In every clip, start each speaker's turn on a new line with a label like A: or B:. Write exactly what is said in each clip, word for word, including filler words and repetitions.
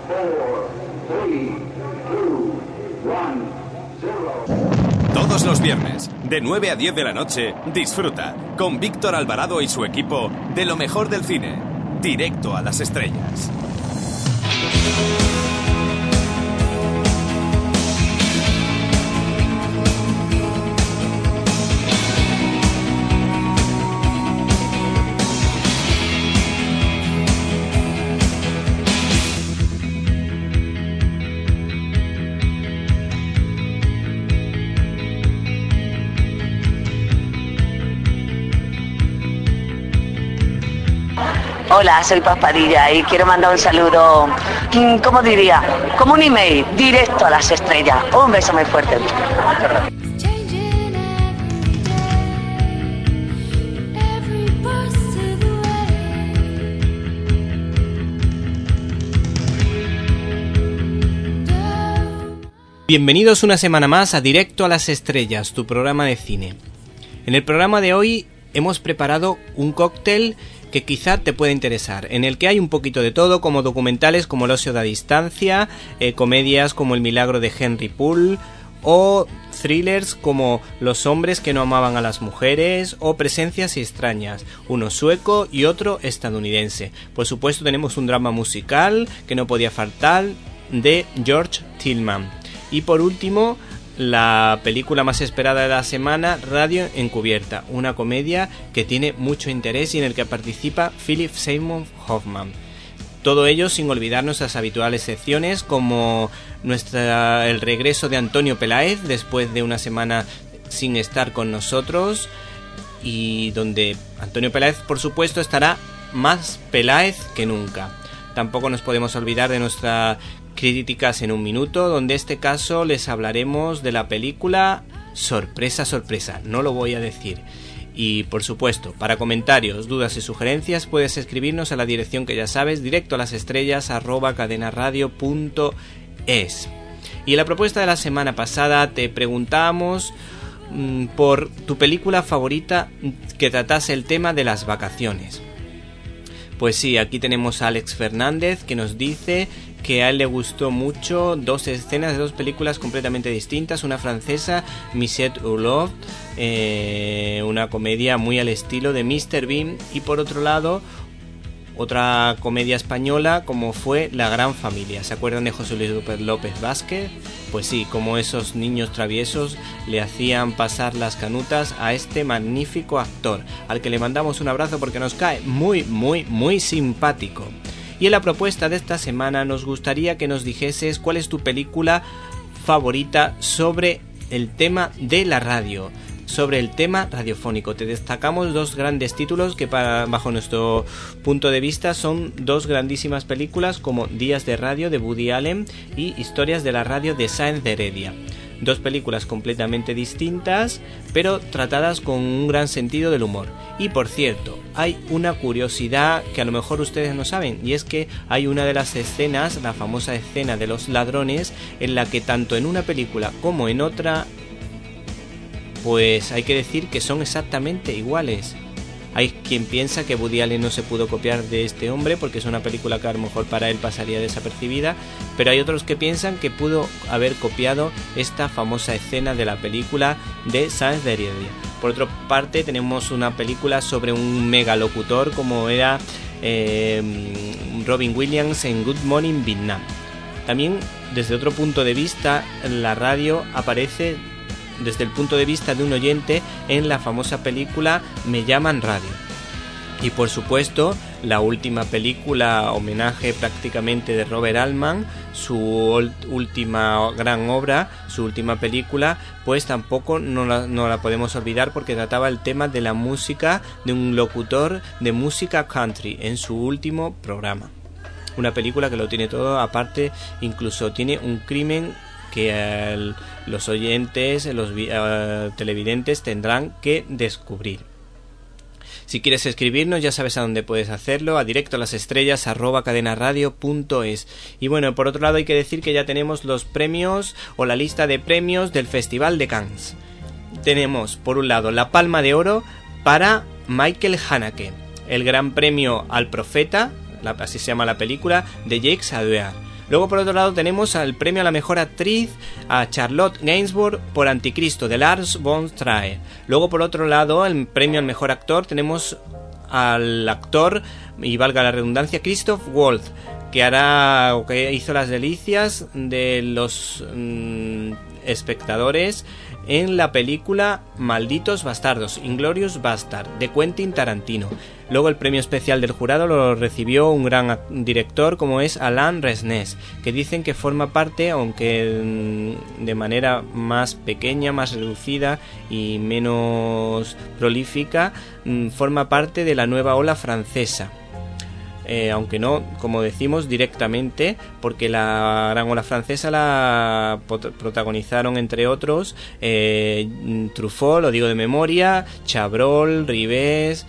A: Todos los viernes, de nueve a diez de la noche, disfruta con Víctor Alvarado y su equipo de lo mejor del cine, directo a las estrellas.
B: Hola, soy Paz Padilla y quiero mandar un saludo, ¿cómo diría? Como un email, directo a las estrellas. Un beso muy fuerte.
C: Bienvenidos una semana más a Directo a las Estrellas, tu programa de cine. En el programa de hoy hemos preparado un cóctel que quizá te pueda interesar, en el que hay un poquito de todo, como documentales como El ocio da distancia, eh, comedias como El milagro de Henry Poole, o thrillers como Los hombres que no amaban a las mujeres, o Presencias extrañas, uno sueco y otro estadounidense. Por supuesto tenemos un drama musical que no podía faltar, de George Tillman. Y por último, la película más esperada de la semana, Radio Encubierta, una comedia que tiene mucho interés y en el que participa Philip Seymour Hoffman. Todo ello sin olvidar nuestras habituales secciones como nuestra, el regreso de Antonio Peláez después de una semana sin estar con nosotros, y donde Antonio Peláez, por supuesto, estará más Peláez que nunca. Tampoco nos podemos olvidar de nuestra Críticas en un minuto, donde este caso les hablaremos de la película Sorpresa, sorpresa, no lo voy a decir. Y por supuesto, para comentarios, dudas y sugerencias puedes escribirnos a la dirección que ya sabes, directo a las estrellas arroba cadenaradio punto es. Y en la propuesta de la semana pasada te preguntamos mmm, por tu película favorita que tratase el tema de las vacaciones. Pues sí, aquí tenemos a Alex Fernández, que nos dice que a él le gustó mucho dos escenas de dos películas completamente distintas, una francesa, Michette Hulot, eh, una comedia muy al estilo de míster Bean, y por otro lado otra comedia española como fue La gran familia. ¿Se acuerdan de José Luis López Vázquez? Pues sí, como esos niños traviesos le hacían pasar las canutas a este magnífico actor, al que le mandamos un abrazo porque nos cae muy, muy, muy simpático. Y en la propuesta de esta semana nos gustaría que nos dijeses cuál es tu película favorita sobre el tema de la radio, sobre el tema radiofónico. Te destacamos dos grandes títulos que para, bajo nuestro punto de vista son dos grandísimas películas, como Días de radio de Woody Allen y Historias de la radio de Sáenz de Heredia. Dos películas completamente distintas, pero tratadas con un gran sentido del humor. Y por cierto, hay una curiosidad que a lo mejor ustedes no saben, y es que hay una de las escenas, la famosa escena de los ladrones, en la que tanto en una película como en otra, pues hay que decir que son exactamente iguales. Hay quien piensa que Woody Allen no se pudo copiar de este hombre porque es una película que a lo mejor para él pasaría desapercibida, pero hay otros que piensan que pudo haber copiado esta famosa escena de la película de Sáenz de Heredia. Por otra parte, tenemos una película sobre un megalocutor como era eh, Robin Williams en Good Morning Vietnam. También, desde otro punto de vista, la radio aparece desde el punto de vista de un oyente en la famosa película Me llaman radio. Y por supuesto, la última película, homenaje prácticamente de Robert Altman, su última gran obra, su última película, pues tampoco no la, no la podemos olvidar porque trataba el tema de la música, de un locutor de música country en su último programa. Una película que lo tiene todo, aparte incluso tiene un crimen que eh, los oyentes, los uh, televidentes tendrán que descubrir. Si quieres escribirnos, ya sabes a dónde puedes hacerlo, a directo a las estrellas arroba cadenaradio punto es. Y bueno, por otro lado hay que decir que ya tenemos los premios o la lista de premios del Festival de Cannes. Tenemos por un lado la Palma de Oro para Michael Haneke, el Gran Premio al Profeta, la, así se llama la película, de Jacques Audiard. Luego por otro lado tenemos al premio a la mejor actriz a Charlotte Gainsbourg por Anticristo de Lars von Trier. Luego por otro lado el premio al mejor actor tenemos al actor, y valga la redundancia, Christoph Waltz, que hará o que hizo las delicias de los mmm, espectadores en la película Malditos Bastardos, Inglourious Bastard, de Quentin Tarantino. Luego el premio especial del jurado lo recibió un gran director como es Alain Resnais, que dicen que forma parte, aunque de manera más pequeña, más reducida y menos prolífica, forma parte de la nueva ola francesa. Eh, aunque no, como decimos, directamente, porque la gran ola francesa la protagonizaron entre otros eh, Truffaut, lo digo de memoria, Chabrol, Rivers,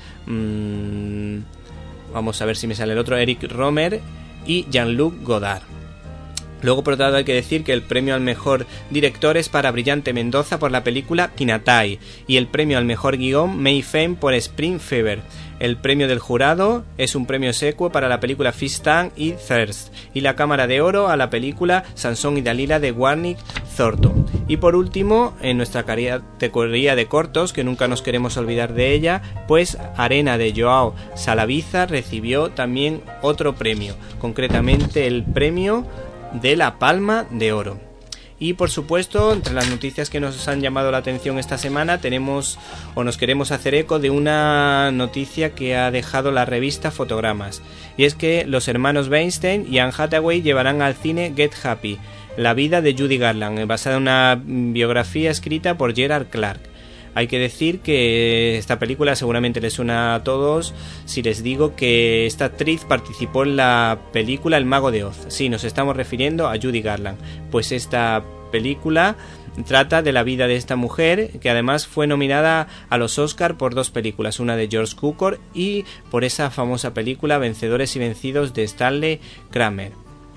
C: mmm, vamos a ver si me sale el otro, Eric Romer y Jean-Luc Godard. Luego por otro lado hay que decir que el premio al mejor director es para Brillante Mendoza por la película Kinatai y el premio al mejor guión Mei Feng por Spring Fever. El premio del jurado es un premio secuo para la película Fish Tank y Thirst y la Cámara de Oro a la película Sansón y Dalila de Warwick Thornton. Y por último, en nuestra categoría de cortos, que nunca nos queremos olvidar de ella, pues Arena de Joao Salaviza recibió también otro premio, concretamente el premio de la Palma de Oro. Y por supuesto, entre las noticias que nos han llamado la atención esta semana tenemos o nos queremos hacer eco de una noticia que ha dejado la revista Fotogramas, y es que los hermanos Weinstein y Anne Hathaway llevarán al cine Get Happy, la vida de Judy Garland, basada en una biografía escrita por Gerard Clark. Hay que decir que esta película seguramente les suena a todos si les digo que esta actriz participó en la película El Mago de Oz. Sí, nos estamos refiriendo a Judy Garland, pues esta película trata de la vida de esta mujer, que además fue nominada a los Oscar por dos películas, una de George Cukor y por esa famosa película Vencedores y Vencidos de Stanley Kramer.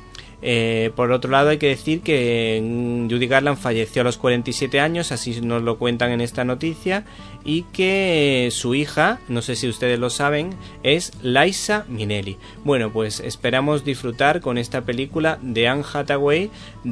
C: Eh, por otro lado hay que decir que Judy Garland falleció a los cuarenta y siete años, así nos lo cuentan en esta noticia, y que su hija, no sé si ustedes lo saben, es Liza Minnelli. Bueno, pues esperamos disfrutar con esta película de Anne Hathaway,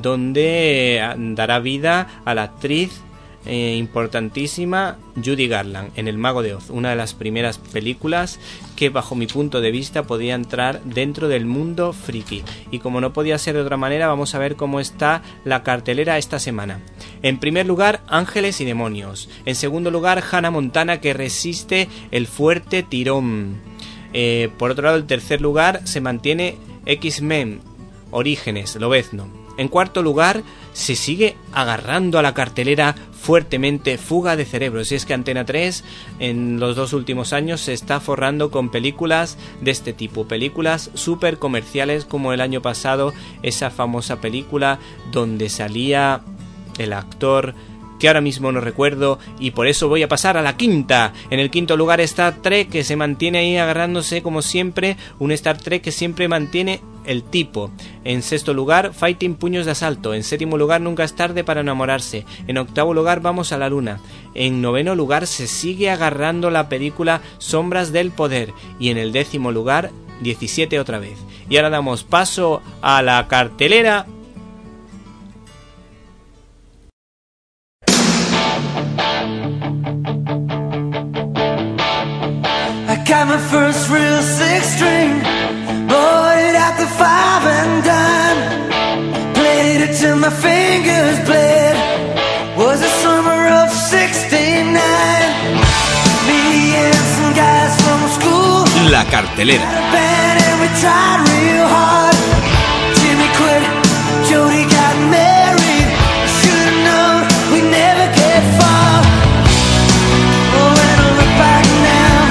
C: donde dará vida a la actriz Eh, importantísima Judy Garland en El Mago de Oz, una de las primeras películas que bajo mi punto de vista podía entrar dentro del mundo friki. Y como no podía ser de otra manera, vamos a ver cómo está la cartelera esta semana. En primer lugar, Ángeles y Demonios. En segundo lugar, Hannah Montana, que resiste el fuerte tirón. Eh, por otro lado, en tercer lugar se mantiene X-Men Orígenes, Lobezno. En cuarto lugar, se sigue agarrando a la cartelera fuertemente Fuga de Cerebros, y es que Antena tres en los dos últimos años se está forrando con películas de este tipo, películas súper comerciales, como el año pasado esa famosa película donde salía el actor que ahora mismo no recuerdo, y por eso voy a pasar a la quinta. En el quinto lugar está Trek, que se mantiene ahí agarrándose como siempre, un Star Trek que siempre mantiene el tipo. En sexto lugar, Fighting Puños de Asalto. En séptimo lugar, Nunca es tarde para enamorarse. En octavo lugar, Vamos a la luna. En noveno lugar, se sigue agarrando la película Sombras del Poder. Y en el décimo lugar, diecisiete otra vez. Y ahora damos paso a la cartelera.
D: Got my first real six string, bought it at the five and dime, played it till my fingers bled, was the summer of sixty-nine, me and some guys from school,
A: la cartelera.
D: had a band and we tried real hard, Jimmy quit, Jody got married, should've known we never get far, oh when I look back now.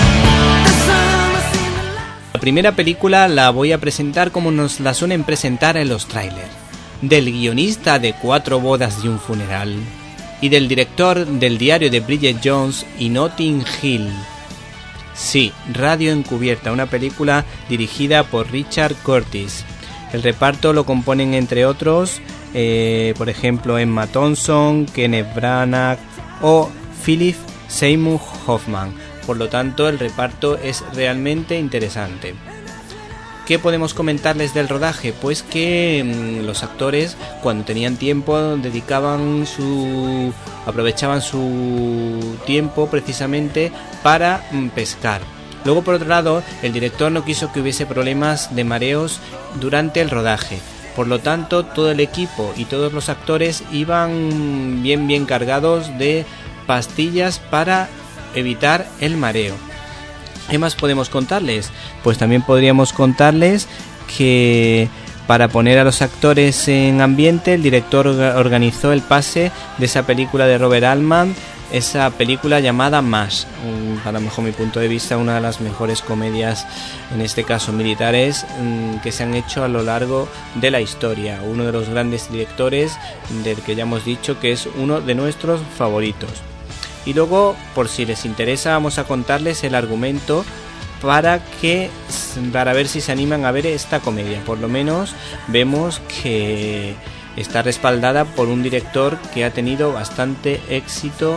C: La primera película la voy a presentar como nos la suelen presentar en los trailers, del guionista de Cuatro bodas y un funeral, y del director del diario de Bridget Jones y Notting Hill. Sí, Radio Encubierta, una película dirigida por Richard Curtis. El reparto lo componen entre otros, eh, por ejemplo, Emma Thompson, Kenneth Branagh o Philip Seymour Hoffman. Por lo tanto, el reparto es realmente interesante. ¿Qué podemos comentarles del rodaje? Pues que mmm, los actores, cuando tenían tiempo, dedicaban su... aprovechaban su tiempo precisamente para mmm, pescar. Luego, por otro lado, el director no quiso que hubiese problemas de mareos durante el rodaje. Por lo tanto, todo el equipo y todos los actores iban bien bien cargados de pastillas para evitar el mareo. ¿Qué más podemos contarles? Pues también podríamos contarles que para poner a los actores en ambiente, el director organizó el pase de esa película de Robert Altman, esa película llamada MASH, para mejor mi punto de vista una de las mejores comedias, en este caso militares, que se han hecho a lo largo de la historia. Uno de los grandes directores del que ya hemos dicho que es uno de nuestros favoritos. Y luego, por si les interesa, vamos a contarles el argumento para que para ver si se animan a ver esta comedia. Por lo menos vemos que está respaldada por un director que ha tenido bastante éxito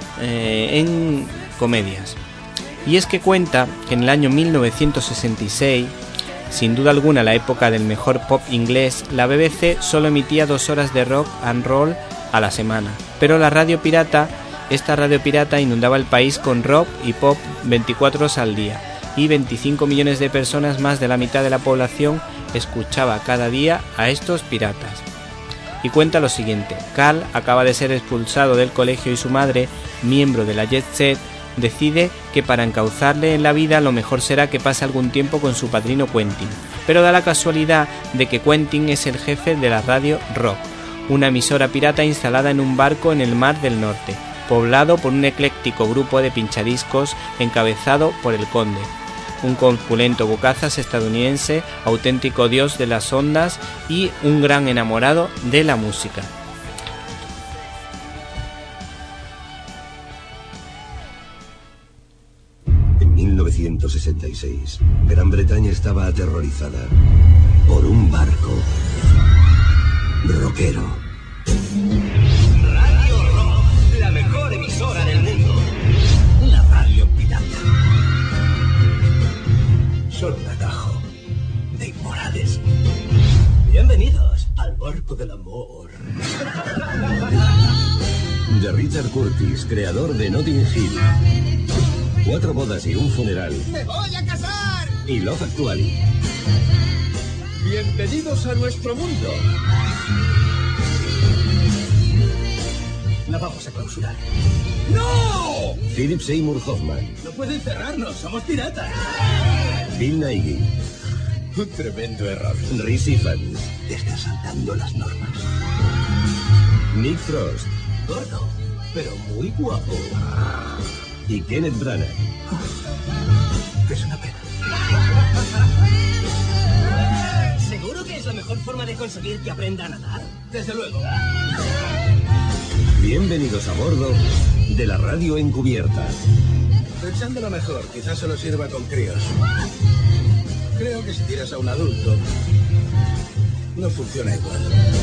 C: eh, en comedias. Y es que cuenta que en el año mil novecientos sesenta y seis, sin duda alguna la época del mejor pop inglés, la B B C solo emitía dos horas de rock and roll a la semana. Pero la radio pirata, esta radio pirata inundaba el país con rock y pop veinticuatro horas al día. Y veinticinco millones de personas, más de la mitad de la población, escuchaba cada día a estos piratas. Y cuenta lo siguiente: Carl acaba de ser expulsado del colegio y su madre, miembro de la Jet Set, decide que para encauzarle en la vida lo mejor será que pase algún tiempo con su padrino Quentin. Pero da la casualidad de que Quentin es el jefe de la radio Rock, una emisora pirata instalada en un barco en el Mar del Norte, poblado por un ecléctico grupo de pinchadiscos encabezado por el Conde, un corpulento bocazas estadounidense, auténtico dios de las ondas y un gran enamorado de la música.
E: En mil novecientos sesenta y seis, Gran Bretaña estaba aterrorizada por un barco rockero.
F: Radio Rock, la mejor emisora del mundo. Una radio pirata. Son un atajo de inmorales. Bienvenidos al barco del amor.
E: De Richard Curtis, creador de Notting Hill, Cuatro bodas y un funeral.
F: ¡Me voy a casar!
E: Y Love Actually.
F: Bienvenidos a nuestro mundo. La vamos a clausurar. ¡No!
E: Philip Seymour Hoffman.
F: No pueden cerrarnos, somos piratas.
E: Bill Nighy.
F: Un tremendo error.
E: Rhys Ifans.
F: Te estás saltando las normas.
E: Nick Frost.
F: Gordo, pero muy guapo.
E: Y Kenneth Branagh.
F: Es una pena. ¿Seguro que es la mejor forma de conseguir que aprenda a nadar? Desde luego.
E: Bienvenidos a bordo de la radio encubierta.
F: Pensándolo mejor, quizás solo sirva con críos. Creo que si tiras a un adulto, no funciona igual.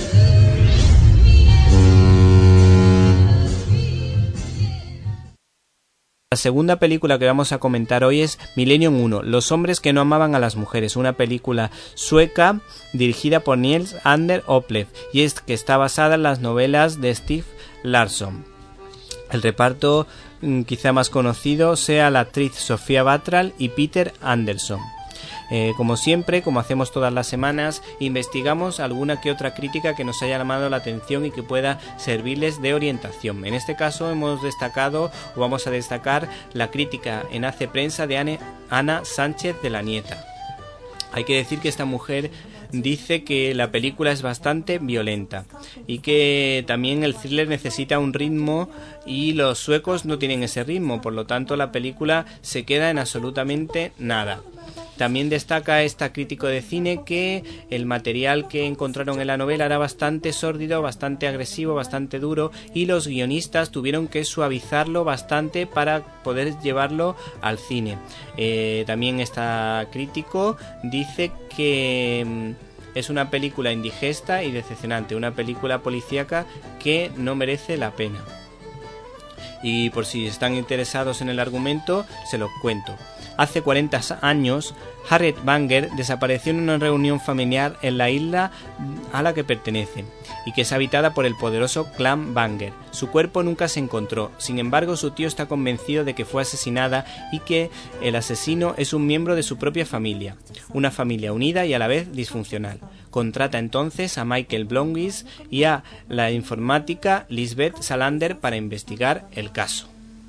C: La segunda película que vamos a comentar hoy es Millennium uno, Los hombres que no amaban a las mujeres, una película sueca dirigida por Niels Ander Oplev y es que está basada en las novelas de Steve Larsson. El reparto quizá más conocido sea la actriz Sofía Bartral y Peter Anderson. Eh, como siempre, como hacemos todas las semanas, investigamos alguna que otra crítica que nos haya llamado la atención y que pueda servirles de orientación. En este caso hemos destacado o vamos a destacar la crítica en Hace Prensa de Anne, Ana Sánchez de la Nieta. Hay que decir que esta mujer dice que la película es bastante violenta y que también el thriller necesita un ritmo y los suecos no tienen ese ritmo, por lo tanto la película se queda en absolutamente nada. También destaca esta crítico de cine que el material que encontraron en la novela era bastante sórdido, bastante agresivo, bastante duro y los guionistas tuvieron que suavizarlo bastante para poder llevarlo al cine. Eh, también esta crítico dice que es una película indigesta y decepcionante, una película policíaca que no merece la pena. Y por si están interesados en el argumento, se los cuento. Hace cuarenta años, Harriet Banger desapareció en una reunión familiar en la isla a la que pertenece y que es habitada por el poderoso clan Banger. Su cuerpo nunca se encontró, sin embargo su tío está convencido de que fue asesinada y que el asesino es un miembro de su propia familia, una familia unida y a la vez disfuncional. Contrata entonces a Michael Blomqvist y a la informática Lisbeth Salander para investigar el caso.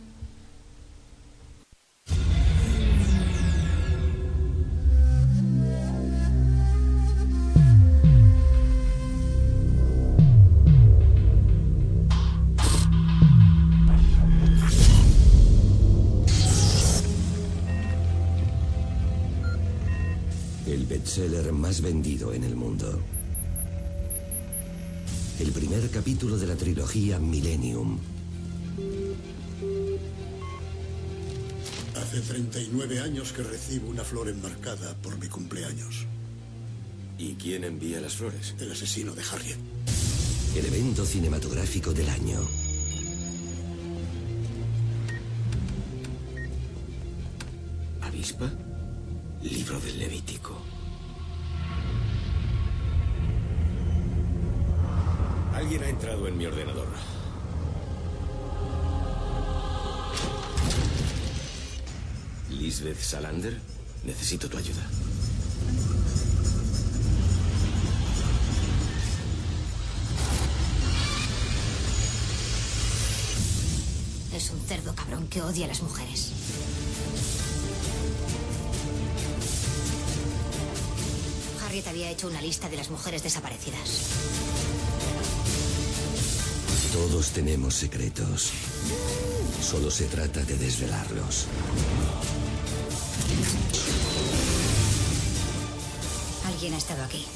E: El bestseller más vendido en el mundo. El primer capítulo de la trilogía Millennium.
G: Hace treinta y nueve años que recibo una flor enmarcada por mi cumpleaños.
E: ¿Y quién envía las flores?
G: El asesino de Harriet.
E: El evento cinematográfico del año. ¿Avispa? Libro del Levítico. Alguien ha entrado en mi ordenador. Lisbeth Salander, necesito tu ayuda.
H: Es un cerdo cabrón que odia a las mujeres. Harriet había hecho una lista de las mujeres desaparecidas.
E: Todos tenemos secretos. Solo se trata de desvelarlos.
H: Alguien ha estado aquí.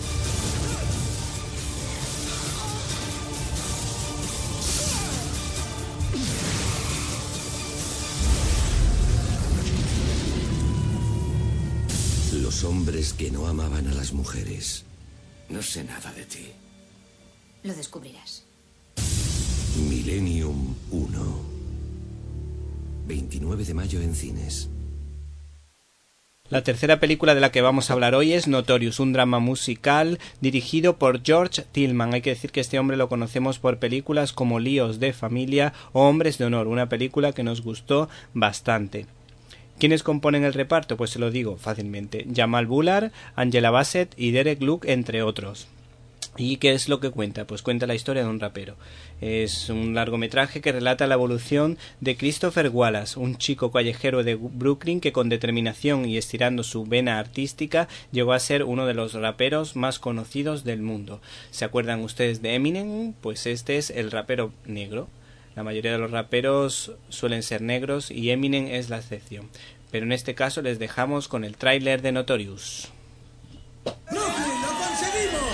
E: Los hombres que no amaban a las mujeres. No sé nada de ti.
H: Lo descubrirás.
E: Millennium uno. veintinueve de mayo en cines.
C: La tercera película de la que vamos a hablar hoy es Notorious, un drama musical dirigido por George Tillman. Hay que decir que este hombre lo conocemos por películas como Líos de familia o Hombres de honor, una película que nos gustó bastante. ¿Quiénes componen el reparto? Pues se lo digo fácilmente. Jamal Bullard, Angela Bassett y Derek Luke, entre otros. ¿Y qué es lo que cuenta? Pues cuenta la historia de un rapero. Es un largometraje que relata la evolución de Christopher Wallace, un chico callejero de Brooklyn que con determinación y estirando su vena artística llegó a ser uno de los raperos más conocidos del mundo. ¿Se acuerdan ustedes de Eminem? Pues este es el rapero negro. La mayoría de los raperos suelen ser negros y Eminem es la excepción. Pero en este caso les dejamos con el tráiler de Notorious.
F: ¡Brooklyn, lo conseguimos!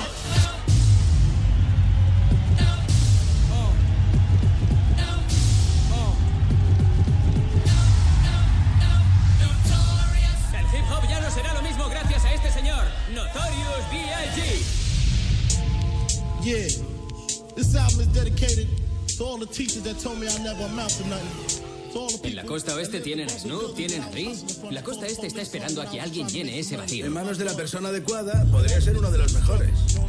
I: El hip hop ya no será lo mismo gracias a este señor, Notorious B I G
J: Yeah, this album is dedicated to all the teachers that told me I never amount to nothing.
I: En la costa oeste tienen a Snoop, tienen a Dre. La costa este está esperando a que alguien llene ese vacío.
F: En manos de la persona adecuada, podría ser uno de los mejores.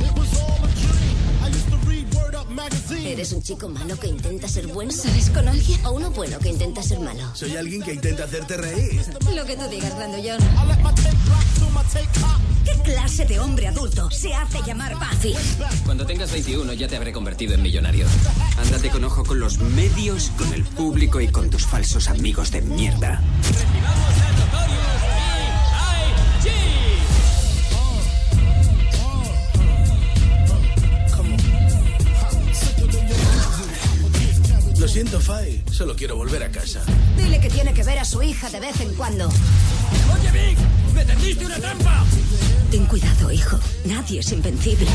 H: ¿Eres un chico malo que intenta ser bueno? ¿Sales con alguien? ¿O uno bueno que intenta ser malo?
F: Soy alguien que intenta hacerte reír.
H: Lo que tú digas, grandullón. ¿Qué clase de hombre adulto se hace llamar Buffy?
I: Cuando tengas veintiuno ya te habré convertido en millonario.
K: Ándate con ojo con los medios, con el público y con tus falsos amigos de mierda.
I: ¡Recibamos a Notorious B I G!
F: Lo siento, Fai. Solo quiero volver a casa.
H: Dile que tiene que ver a su hija de vez en cuando.
I: ¡Oye, Vic! ¡Me tendiste una trampa!
H: Ten cuidado, hijo. Nadie es invencible.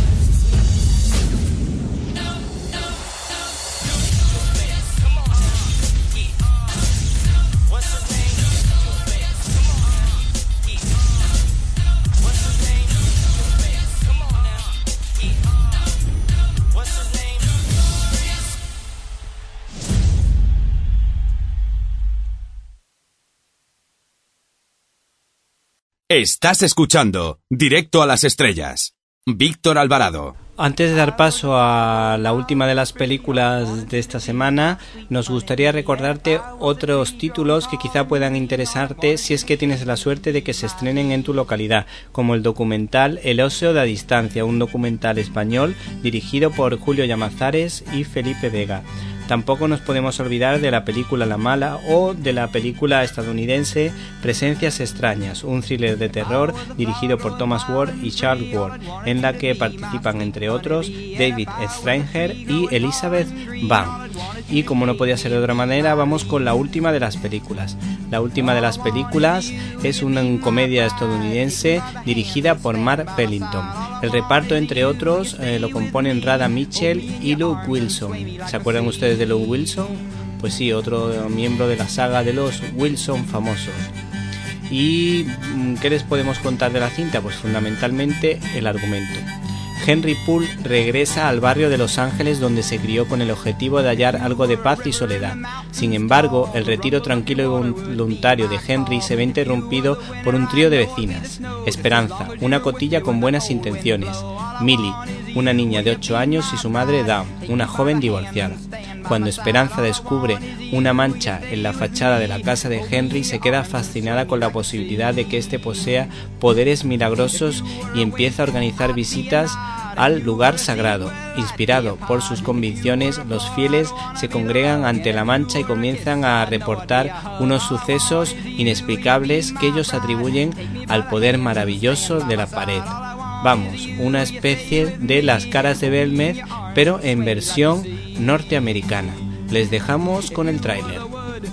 A: Estás escuchando Directo a las Estrellas. Víctor Alvarado.
C: Antes de dar paso a la última de las películas de esta semana, nos gustaría recordarte otros títulos que quizá puedan interesarte si es que tienes la suerte de que se estrenen en tu localidad, como el documental El Ocio da Distancia, un documental español dirigido por Julio Llamazares y Felipe Vega. Tampoco nos podemos olvidar de la película La Mala o de la película estadounidense Presencias Extrañas, un thriller de terror dirigido por Thomas Ward y Charles Ward, en la que participan entre otros David Stranger y Elizabeth Banks. Y como no podía ser de otra manera, vamos con la última de las películas. La última de las películas es una comedia estadounidense dirigida por Mark Pellington. El reparto, entre otros, eh, lo componen Radha Mitchell y Luke Wilson. ¿Se acuerdan ustedes de Luke Wilson? Pues sí, otro miembro de la saga de los Wilson famosos. ¿Y qué les podemos contar de la cinta? Pues fundamentalmente el argumento. Henry Poole regresa al barrio de Los Ángeles donde se crió con el objetivo de hallar algo de paz y soledad. Sin embargo, el retiro tranquilo y voluntario de Henry se ve interrumpido por un trío de vecinas. Esperanza, una cotilla con buenas intenciones. Millie, una niña de ocho años y su madre Dawn, una joven divorciada. Cuando Esperanza descubre una mancha en la fachada de la casa de Henry, se queda fascinada con la posibilidad de que éste posea poderes milagrosos y empieza a organizar visitas al lugar sagrado. Inspirado por sus convicciones, los fieles se congregan ante la mancha y comienzan a reportar unos sucesos inexplicables que ellos atribuyen al poder maravilloso de la pared. Vamos, una especie de Las Caras de Belmez, pero en versión norteamericana. Les dejamos con el tráiler.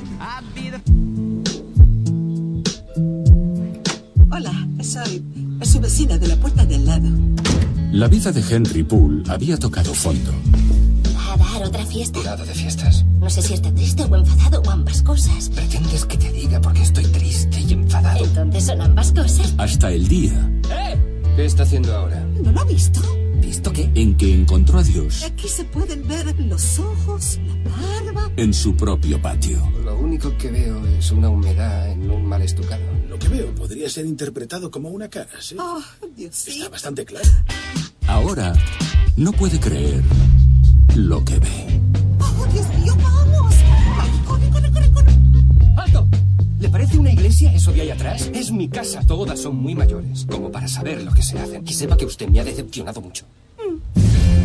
L: Hola, soy su vecina de la puerta de al lado.
M: La vida de Henry Poole había tocado fondo.
H: ¿Va a dar otra fiesta?
N: Nada de fiestas.
H: No sé si está triste o enfadado o ambas cosas.
N: ¿Pretendes que te diga por qué estoy triste y enfadado?
H: Entonces son ambas cosas.
M: Hasta el día...
N: ¡Eh! ¿Qué está haciendo ahora?
L: ¿No lo ha visto?
N: ¿Visto qué?
M: En que encontró a Dios.
L: Aquí se pueden ver los ojos, la barba.
M: En su propio patio.
N: Lo único que veo es una humedad en un mal estucado.
F: Lo que veo podría ser interpretado como una cara, ¿sí?
L: Oh, Dios, sí.
F: Está bastante claro.
M: Ahora no puede creer lo que ve.
L: Oh, Dios mío, vamos. Corre, corre, corre, corre.
N: ¡Alto! ¿Le parece una iglesia eso de ahí atrás? Es mi casa. Todas son muy mayores, como para saber lo que se hacen. Y sepa que usted me ha decepcionado mucho.
L: Mm.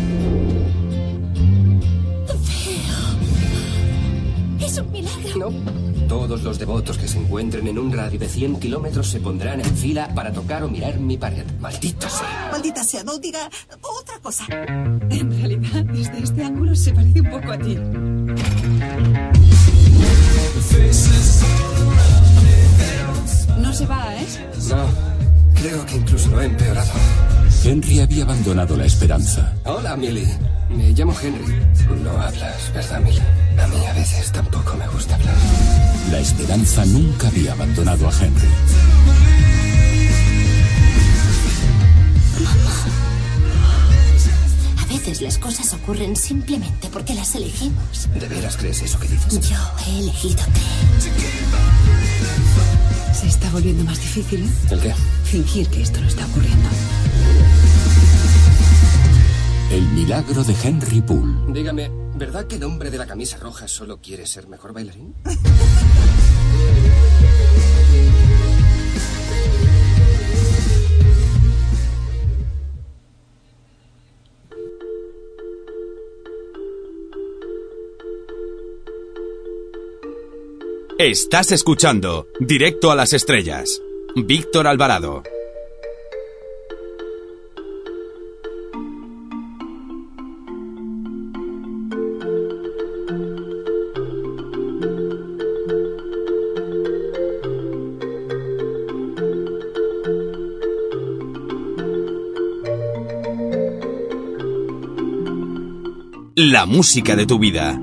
L: Feo. Es un milagro.
N: No. Todos los devotos que se encuentren en un radio de cien kilómetros se pondrán en fila para tocar o mirar mi pared. ¡Maldito sea!
L: Maldita sea, no diga otra cosa.
O: En realidad, desde este ángulo se parece un poco a ti. ¿No se va, eh?
N: No, creo que incluso lo he empeorado.
M: Henry había abandonado la esperanza.
N: Hola, Millie. Me llamo Henry. No hablas, ¿verdad, Millie? A mí a veces tampoco me gusta hablar.
M: La esperanza nunca había abandonado a Henry.
H: Mamá. A veces las cosas ocurren simplemente porque las elegimos.
N: ¿De veras crees eso que dices?
H: Yo he elegido creer.
O: Se está volviendo más difícil, ¿eh?
N: ¿El qué?
O: Fingir que esto no está ocurriendo.
M: El milagro de Henry Poole.
N: Dígame, ¿verdad que el hombre de la camisa roja solo quiere ser mejor bailarín?
A: Estás escuchando Directo a las Estrellas. Víctor Alvarado. La música de tu vida.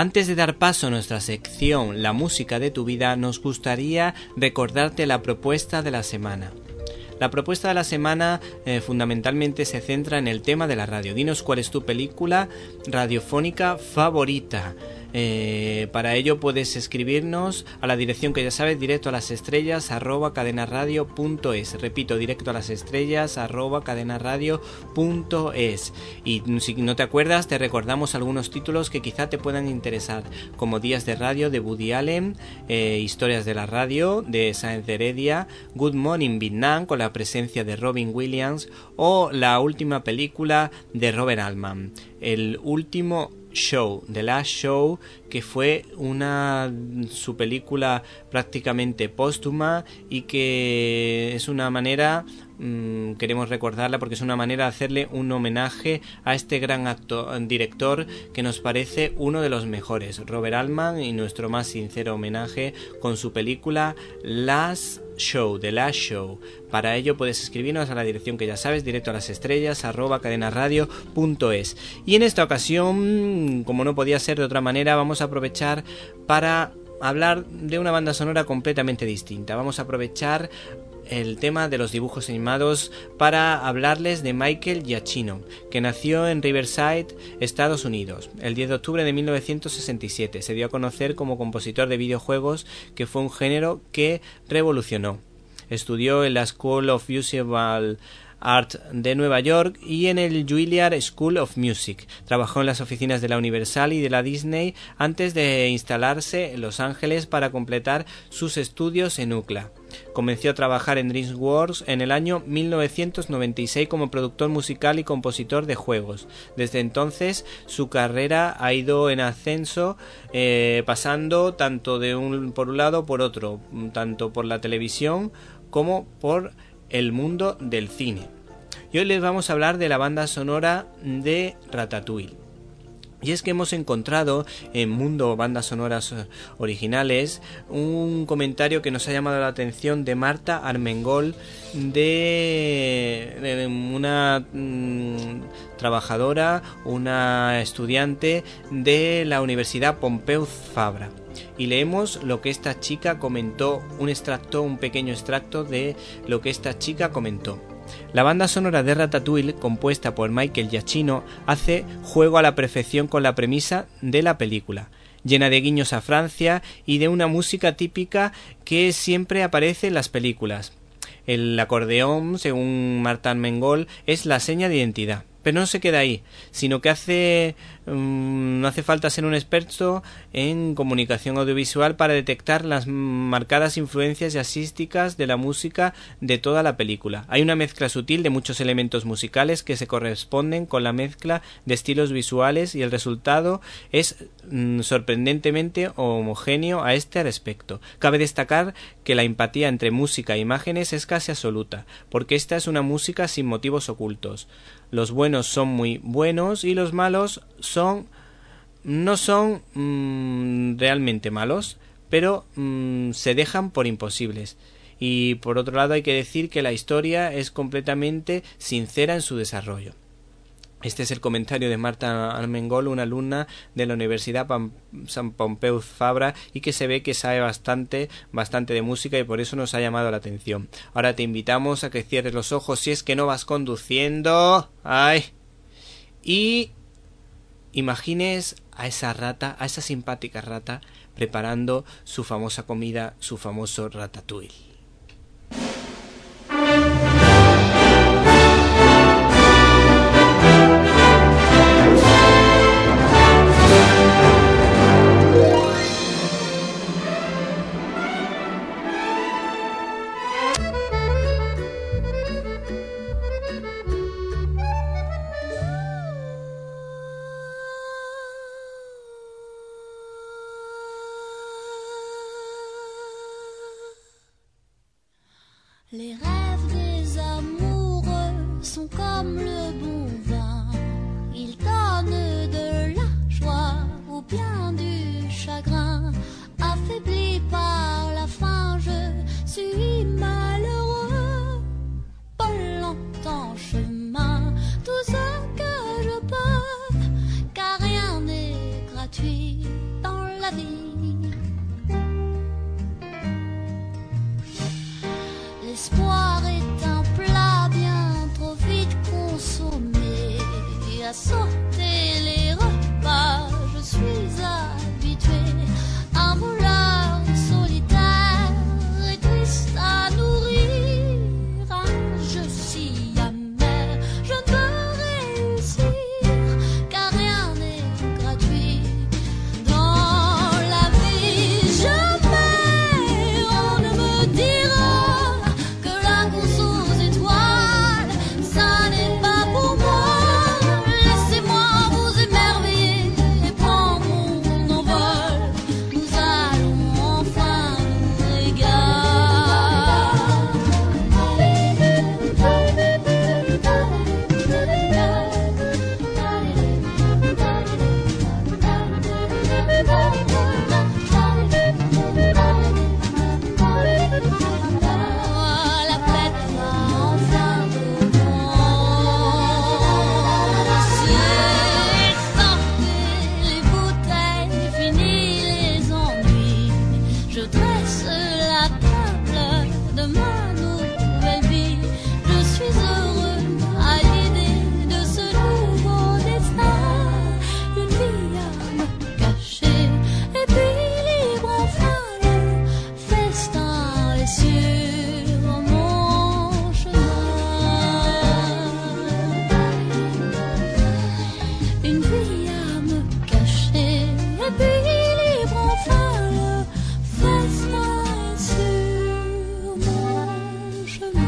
C: Antes de dar paso a nuestra sección La música de tu vida, nos gustaría recordarte la propuesta de la semana. La propuesta de la semana eh, fundamentalmente se centra en el tema de la radio. Dinos cuál es tu película radiofónica favorita. Eh, para ello puedes escribirnos a la dirección que ya sabes, directo a las estrellas arroba cadenaradio punto es. Repito, directo a las estrellas arroba cadenaradio punto es. Y si no te acuerdas, te recordamos algunos títulos que quizá te puedan interesar, como Días de Radio de Woody Allen, eh, Historias de la Radio de Sáenz de Heredia, Good Morning Vietnam con la presencia de Robin Williams, o la última película de Robert Altman, El último Show, The Last Show, que fue una su película prácticamente póstuma y que es una manera, mmm, queremos recordarla porque es una manera de hacerle un homenaje a este gran actor, director que nos parece uno de los mejores, Robert Altman, y nuestro más sincero homenaje con su película Last Show, The Last Show. Para ello puedes escribirnos a la dirección que ya sabes, directo a las estrellas arroba cadenaradio punto es. Y en esta ocasión, como no podía ser de otra manera, vamos a aprovechar para hablar de una banda sonora completamente distinta. Vamos a aprovechar el tema de los dibujos animados para hablarles de Michael Giacchino, que nació en Riverside, Estados Unidos, el diez de octubre de mil novecientos sesenta y siete. Se dio a conocer como compositor de videojuegos, que fue un género que revolucionó. Estudió en la School of Visual Art de Nueva York y en el Juilliard School of Music. Trabajó en las oficinas de la Universal y de la Disney antes de instalarse en Los Ángeles para completar sus estudios en U C L A. Comenzó a trabajar en DreamWorks en el año mil novecientos noventa y seis como productor musical y compositor de juegos. Desde entonces su carrera ha ido en ascenso, eh, pasando tanto de un por un lado por otro, tanto por la televisión como por el mundo del cine. Y hoy les vamos a hablar de la banda sonora de Ratatouille. Y es que hemos encontrado en Mundo Bandas Sonoras Originales un comentario que nos ha llamado la atención de Marta Armengol, de, de una mmm, trabajadora, una estudiante de la Universidad Pompeu Fabra. Y leemos lo que esta chica comentó, un extracto, un pequeño extracto de lo que esta chica comentó. La banda sonora de Ratatouille, compuesta por Michael Giacchino, hace juego a la perfección con la premisa de la película, llena de guiños a Francia y de una música típica que siempre aparece en las películas. El acordeón, según Marta Armengol, es la seña de identidad. Pero no se queda ahí, sino que hace um, no hace falta ser un experto en comunicación audiovisual para detectar las marcadas influencias jazzísticas de la música de toda la película. Hay una mezcla sutil de muchos elementos musicales que se corresponden con la mezcla de estilos visuales y el resultado es mm, sorprendentemente homogéneo a este respecto. Cabe destacar que la empatía entre música e imágenes es casi absoluta, porque esta es una música sin motivos ocultos. Los buenos son muy buenos y los malos son no son mmm, realmente malos, pero mmm, se dejan por imposibles. Y por otro lado hay que decir que la historia es completamente sincera en su desarrollo. Este es el comentario de Marta Armengol, una alumna de la Universidad Pam- San Pompeu Fabra y que se ve que sabe bastante, bastante de música y por eso nos ha llamado la atención. Ahora te invitamos a que cierres los ojos si es que no vas conduciendo. ¡Ay! Y imagines a esa rata, a esa simpática rata, preparando su famosa comida, su famoso ratatouille.
P: Les rêves des amoureux sont comme le bon vin. Ils donnent de la joie ou bien du chagrin. Affaibli par la faim, je suis malheureux. Pas longtemps chemin, tout ce que je peux, car rien n'est gratuit. à sauter les repas. Je suis habituée à un voleur solitaire et triste à nourrir. Ah, je suis amère, je ne peux réussir car rien n'est gratuit dans la vie. Jamais on ne me dira que la course aux étoiles, ça n'est pas pour moi. Laissez-moi vous émerveiller et prendre mon envol. Nous allons enfin nous régaler. La fête va enfin commencer. Sortez les bouteilles, fini les ennuis. Je dresse la table de ma nouvelle vie. Je suis heureux à l'idée de ce nouveau destin. Une vie à me cacher et puis libre enfin le festin est sur mon chemin. Une vie à me cacher et puis libre enfin le festin est sur mon chemin.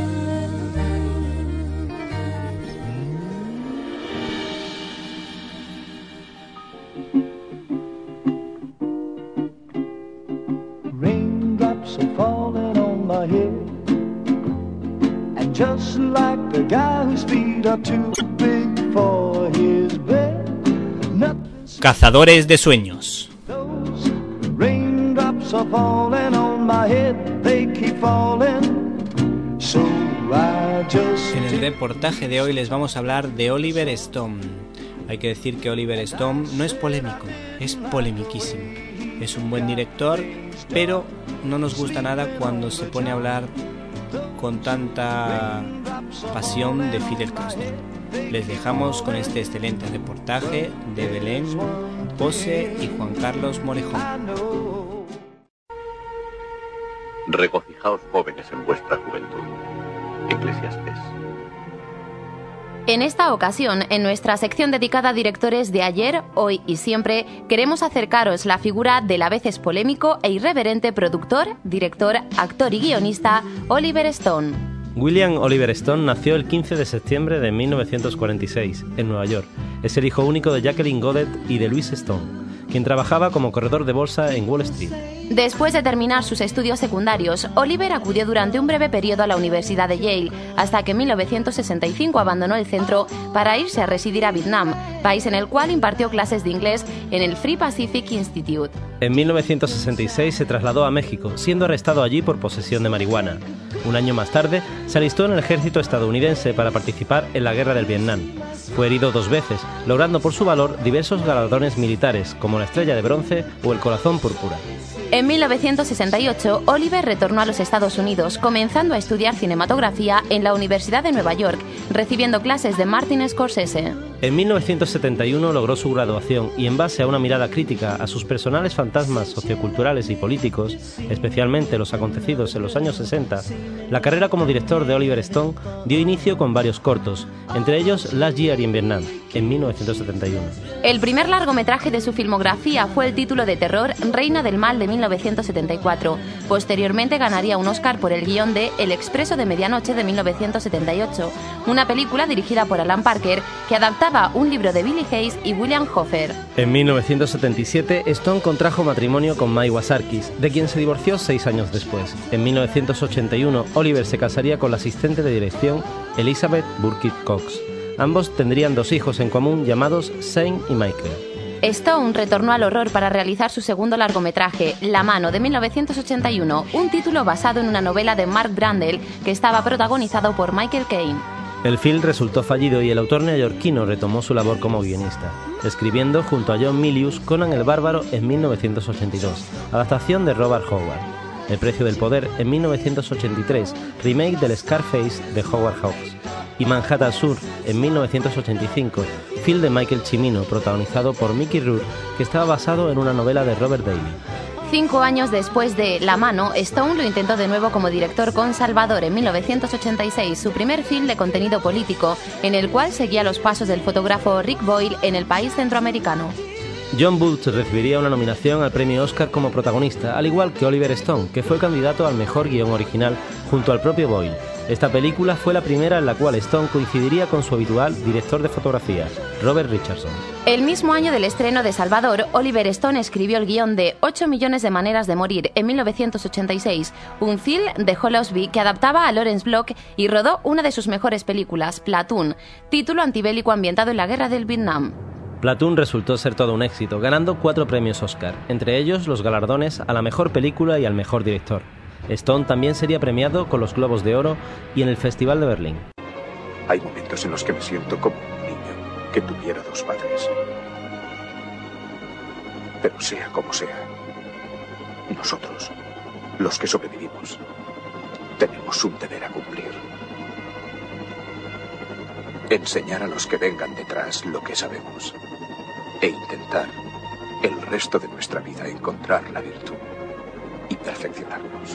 D: Raindrops are falling on my head, and just like the guy whose feet are too big for his bed, nothing.
C: Cazadores de sueños.
D: Those raindrops are falling on my head, they keep falling, so I just.
C: En el reportaje de hoy les vamos a hablar de Oliver Stone. Hay que decir que Oliver Stone no es polémico, es polemiquísimo. Es un buen director, pero no nos gusta nada cuando se pone a hablar con tanta pasión de Fidel Castro. Les dejamos con este excelente reportaje de Belén Pose y Juan Carlos Morejón.
Q: Regocijaos, jóvenes, en vuestra juventud. Eclesiastés.
R: En esta ocasión, en nuestra sección dedicada a directores de ayer, hoy y siempre, queremos acercaros la figura del a veces polémico e irreverente productor, director, actor y guionista Oliver Stone.
S: William Oliver Stone nació el quince de septiembre de mil novecientos cuarenta y seis, en Nueva York. Es el hijo único de Jacqueline Goddard y de Louis Stone, quien trabajaba como corredor de bolsa en Wall Street.
R: Después de terminar sus estudios secundarios, Oliver acudió durante un breve periodo a la Universidad de Yale, hasta que en mil novecientos sesenta y cinco abandonó el centro para irse a residir a Vietnam, país en el cual impartió clases de inglés en el Free Pacific Institute.
S: En mil novecientos sesenta y seis se trasladó a México, siendo arrestado allí por posesión de marihuana. Un año más tarde, se alistó en el ejército estadounidense para participar en la guerra del Vietnam. Fue herido dos veces, logrando por su valor diversos galardones militares, como la Estrella de Bronce o el Corazón Púrpura.
R: En mil novecientos sesenta y ocho, Oliver retornó a los Estados Unidos, comenzando a estudiar cinematografía en la Universidad de Nueva York, recibiendo clases de Martin Scorsese.
S: En mil novecientos setenta y uno logró su graduación y, en base a una mirada crítica a sus personales fantasmas socioculturales y políticos, especialmente los acontecidos en los años sesenta, la carrera como director de Oliver Stone dio inicio con varios cortos, entre ellos Last Year in Vietnam, en mil novecientos setenta y uno.
R: El primer largometraje de su filmografía fue el título de terror Reina del Mal de mil novecientos setenta y cuatro. Posteriormente ganaría un Oscar por el guión de El Expreso de Medianoche de mil novecientos setenta y ocho, una película dirigida por Alan Parker que adaptaba un libro de Billy Hayes y William Hoffer.
S: En mil novecientos setenta y siete, Stone contrajo matrimonio con Mai Wazarkis, de quien se divorció seis años después. En mil novecientos ochenta y uno, Oliver se casaría con la asistente de dirección Elizabeth Burkitt Cox. Ambos tendrían dos hijos en común llamados Zane y Michael.
R: Stone retornó al horror para realizar su segundo largometraje, La Mano, de mil novecientos ochenta y uno, un título basado en una novela de Mark Brandel que estaba protagonizado por Michael Caine.
S: El film resultó fallido y el autor neoyorquino retomó su labor como guionista, escribiendo junto a John Milius Conan el Bárbaro en mil novecientos ochenta y dos, adaptación de Robert Howard. El precio del poder en mil novecientos ochenta y tres, remake del Scarface de Howard Hawks. y Manhattan Sur en mil novecientos ochenta y cinco, film de Michael Cimino protagonizado por Mickey Rourke, que estaba basado en una novela de Robert Daly.
R: Cinco años después de La mano, Stone lo intentó de nuevo como director con Salvador en mil novecientos ochenta y seis, su primer film de contenido político, en el cual seguía los pasos del fotógrafo Rick Boyle en el país centroamericano.
S: John Bulch recibiría una nominación al premio Oscar como protagonista, al igual que Oliver Stone, que fue candidato al mejor guión original junto al propio Boyle. Esta película fue la primera en la cual Stone coincidiría con su habitual director de fotografía, Robert Richardson.
R: El mismo año del estreno de Salvador, Oliver Stone escribió el guión de ocho millones de maneras de morir en mil novecientos ochenta y seis, un film de Hal Osby que adaptaba a Lawrence Block y rodó una de sus mejores películas, Platoon, título antibélico ambientado en la guerra del Vietnam.
S: Platoon resultó ser todo un éxito, ganando cuatro premios Oscar, entre ellos los galardones a la mejor película y al mejor director. Stone también sería premiado con los Globos de Oro y en el Festival de Berlín.
T: Hay momentos en los que me siento como un niño que tuviera dos padres. Pero sea como sea, nosotros, los que sobrevivimos, tenemos un deber a cumplir. Enseñar a los que vengan detrás lo que sabemos e intentar el resto de nuestra vida encontrar la virtud y perfeccionarnos.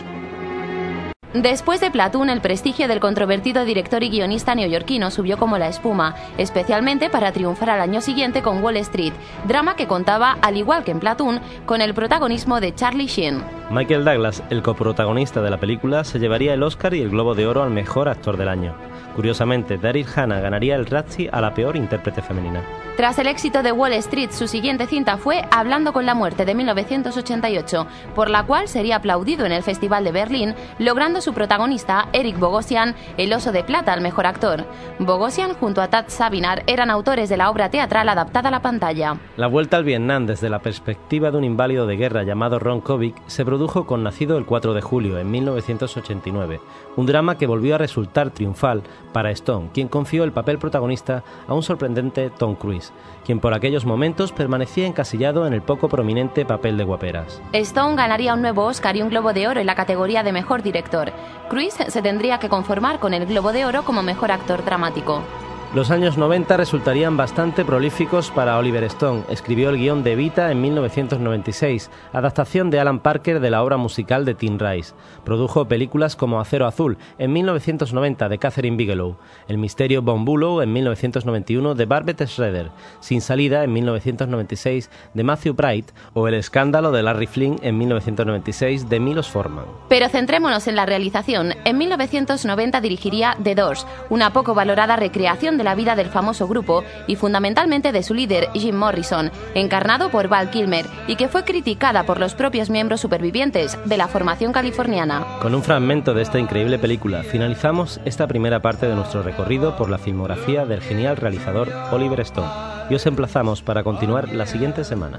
R: Después de Platoon, el prestigio del controvertido director y guionista neoyorquino subió como la espuma, especialmente para triunfar al año siguiente con Wall Street, drama que contaba, al igual que en Platoon, con el protagonismo de Charlie Sheen.
S: Michael Douglas, el coprotagonista de la película, se llevaría el Oscar y el Globo de Oro al mejor actor del año. Curiosamente, Daryl Hannah ganaría el Razzie a la peor intérprete femenina.
R: Tras el éxito de Wall Street, su siguiente cinta fue Hablando con la muerte de mil novecientos ochenta y ocho, por la cual sería aplaudido en el Festival de Berlín, logrando su protagonista, Eric Bogosian, el Oso de Plata al mejor actor. Bogosian junto a Tad Savinar eran autores de la obra teatral adaptada a la pantalla.
S: La vuelta al Vietnam desde la perspectiva de un inválido de guerra llamado Ron Kovic se produjo con Nacido el cuatro de julio en mil novecientos ochenta y nueve, un drama que volvió a resultar triunfal para Stone, quien confió el papel protagonista a un sorprendente Tom Cruise, quien por aquellos momentos permanecía encasillado en el poco prominente papel de guaperas.
R: Stone ganaría un nuevo Oscar y un Globo de Oro en la categoría de Mejor Director. Cruise se tendría que conformar con el Globo de Oro como Mejor Actor Dramático.
S: Los años noventa resultarían bastante prolíficos para Oliver Stone. Escribió el guión de Evita en mil novecientos noventa y seis, adaptación de Alan Parker de la obra musical de Tim Rice. Produjo películas como Acero Azul en mil novecientos noventa de Catherine Bigelow, El misterio Von Bülow en mil novecientos noventa y uno de Barbet Schroeder, Sin salida en mil novecientos noventa y seis de Matthew Bright o El escándalo de Larry Flynn en mil novecientos noventa y seis de Milos Forman.
R: Pero centrémonos en la realización. En mil novecientos noventa dirigiría The Doors, una poco valorada recreación de la vida del famoso grupo y fundamentalmente de su líder Jim Morrison, encarnado por Val Kilmer, y que fue criticada por los propios miembros supervivientes de la formación californiana.
S: Con un fragmento de esta increíble película finalizamos esta primera parte de nuestro recorrido por la filmografía del genial realizador Oliver Stone y os emplazamos para continuar la siguiente semana.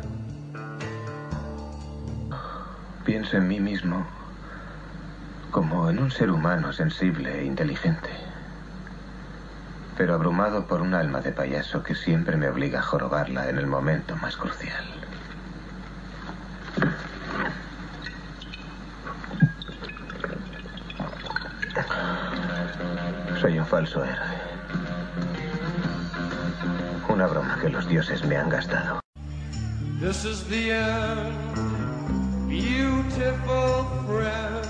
U: Pienso en mí mismo como en un ser humano sensible e inteligente, pero abrumado por un alma de payaso que siempre me obliga a jorobarla en el momento más crucial. Soy un falso héroe. Una broma que los dioses me han gastado.
D: This is the end, beautiful friend.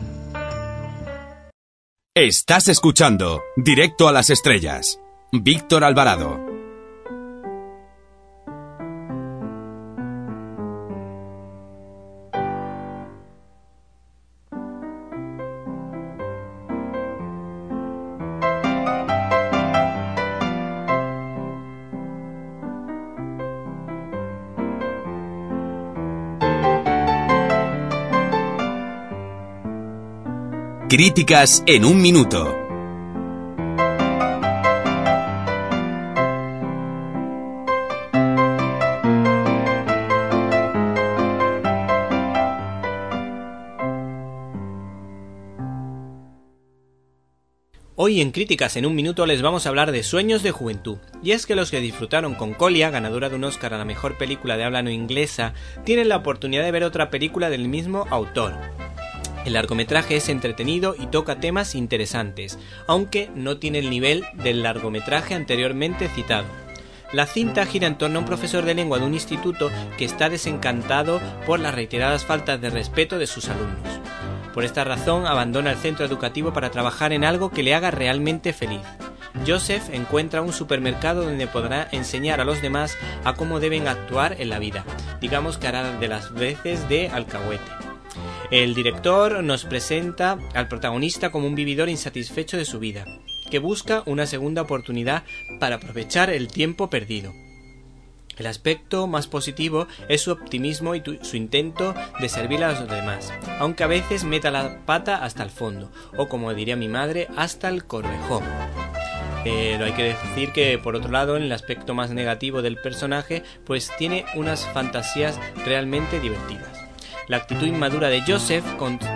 A: Estás escuchando Directo a las Estrellas. Víctor Alvarado. Críticas en un minuto.
C: Hoy en Críticas en un minuto les vamos a hablar de Sueños de Juventud. Y es que los que disfrutaron con Colia, ganadora de un Oscar a la mejor película de habla no inglesa, tienen la oportunidad de ver otra película del mismo autor. El largometraje es entretenido y toca temas interesantes, aunque no tiene el nivel del largometraje anteriormente citado. La cinta gira en torno a un profesor de lengua de un instituto que está desencantado por las reiteradas faltas de respeto de sus alumnos. Por esta razón abandona el centro educativo para trabajar en algo que le haga realmente feliz. Joseph encuentra un supermercado donde podrá enseñar a los demás a cómo deben actuar en la vida. Digamos que hará de las veces de alcahuete. El director nos presenta al protagonista como un vividor insatisfecho de su vida, que busca una segunda oportunidad para aprovechar el tiempo perdido. El aspecto más positivo es su optimismo y tu, su intento de servir a los demás, aunque a veces meta la pata hasta el fondo, o como diría mi madre, hasta el corvejón. Pero hay que decir que, por otro lado, en el aspecto más negativo del personaje, pues tiene unas fantasías realmente divertidas. La actitud inmadura de Joseph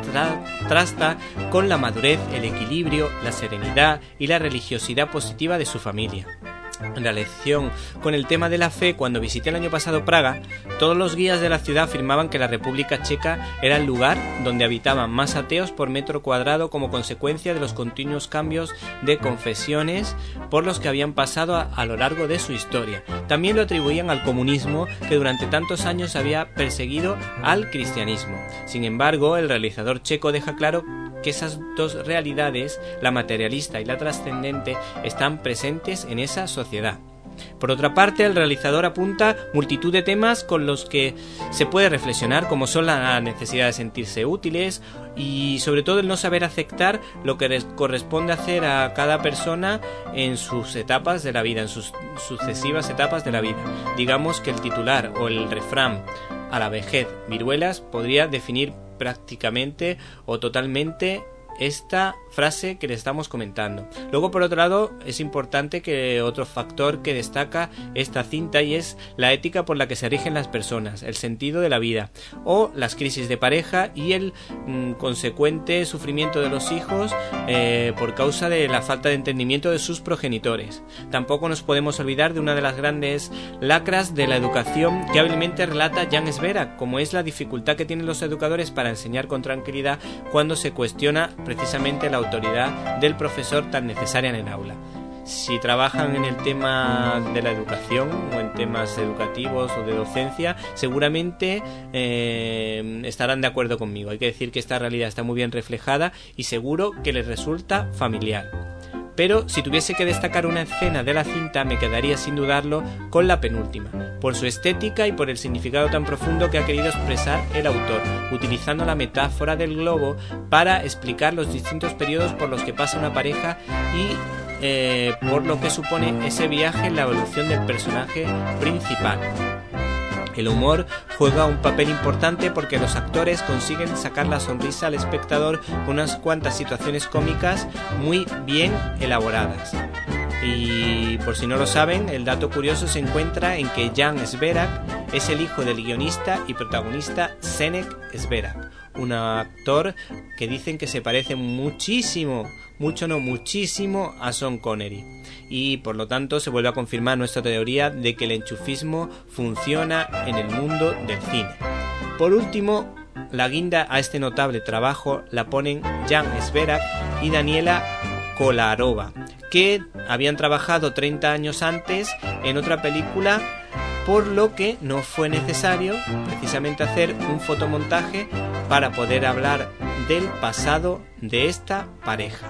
C: contrasta con la madurez, el equilibrio, la serenidad y la religiosidad positiva de su familia. En relación con el tema de la fe, cuando visité el año pasado Praga, todos los guías de la ciudad afirmaban que la República Checa era el lugar donde habitaban más ateos por metro cuadrado como consecuencia de los continuos cambios de confesiones por los que habían pasado a, a lo largo de su historia. También lo atribuían al comunismo, que durante tantos años había perseguido al cristianismo. Sin embargo, el realizador checo deja claro que esas dos realidades, la materialista y la trascendente, están presentes en esa sociedad. Por otra parte, el realizador apunta multitud de temas con los que se puede reflexionar, como son la necesidad de sentirse útiles y sobre todo el no saber aceptar lo que les corresponde hacer a cada persona en sus etapas de la vida, en sus sucesivas etapas de la vida. Digamos que el titular o el refrán "a la vejez viruelas" podría definir prácticamente o totalmente esta frase que le estamos comentando. Luego, por otro lado, es importante que otro factor que destaca esta cinta, y es la ética por la que se rigen las personas, el sentido de la vida o las crisis de pareja y el mmm, consecuente sufrimiento de los hijos eh, por causa de la falta de entendimiento de sus progenitores. Tampoco nos podemos olvidar de una de las grandes lacras de la educación que hábilmente relata Jan Sverák, como es la dificultad que tienen los educadores para enseñar con tranquilidad cuando se cuestiona precisamente la autoridad del profesor tan necesaria en el aula. Si trabajan en el tema de la educación o en temas educativos o de docencia, seguramente eh, estarán de acuerdo conmigo. Hay que decir que esta realidad está muy bien reflejada y seguro que les resulta familiar. Pero si tuviese que destacar una escena de la cinta, me quedaría sin dudarlo con la penúltima, por su estética y por el significado tan profundo que ha querido expresar el autor, utilizando la metáfora del globo para explicar los distintos periodos por los que pasa una pareja y eh, por lo que supone ese viaje en la evolución del personaje principal. El humor juega un papel importante porque los actores consiguen sacar la sonrisa al espectador con unas cuantas situaciones cómicas muy bien elaboradas. Y por si no lo saben, el dato curioso se encuentra en que Jan Sverák es el hijo del guionista y protagonista Zdeněk Sverák, un actor que dicen que se parece muchísimo, mucho no, muchísimo a Sean Connery. Y por lo tanto se vuelve a confirmar nuestra teoría de que el enchufismo funciona en el mundo del cine. Por último, la guinda a este notable trabajo la ponen Jan Sverák y Daniela Kolarova, que habían trabajado treinta años antes en otra película, por lo que no fue necesario precisamente hacer un fotomontaje para poder hablar del pasado de esta pareja.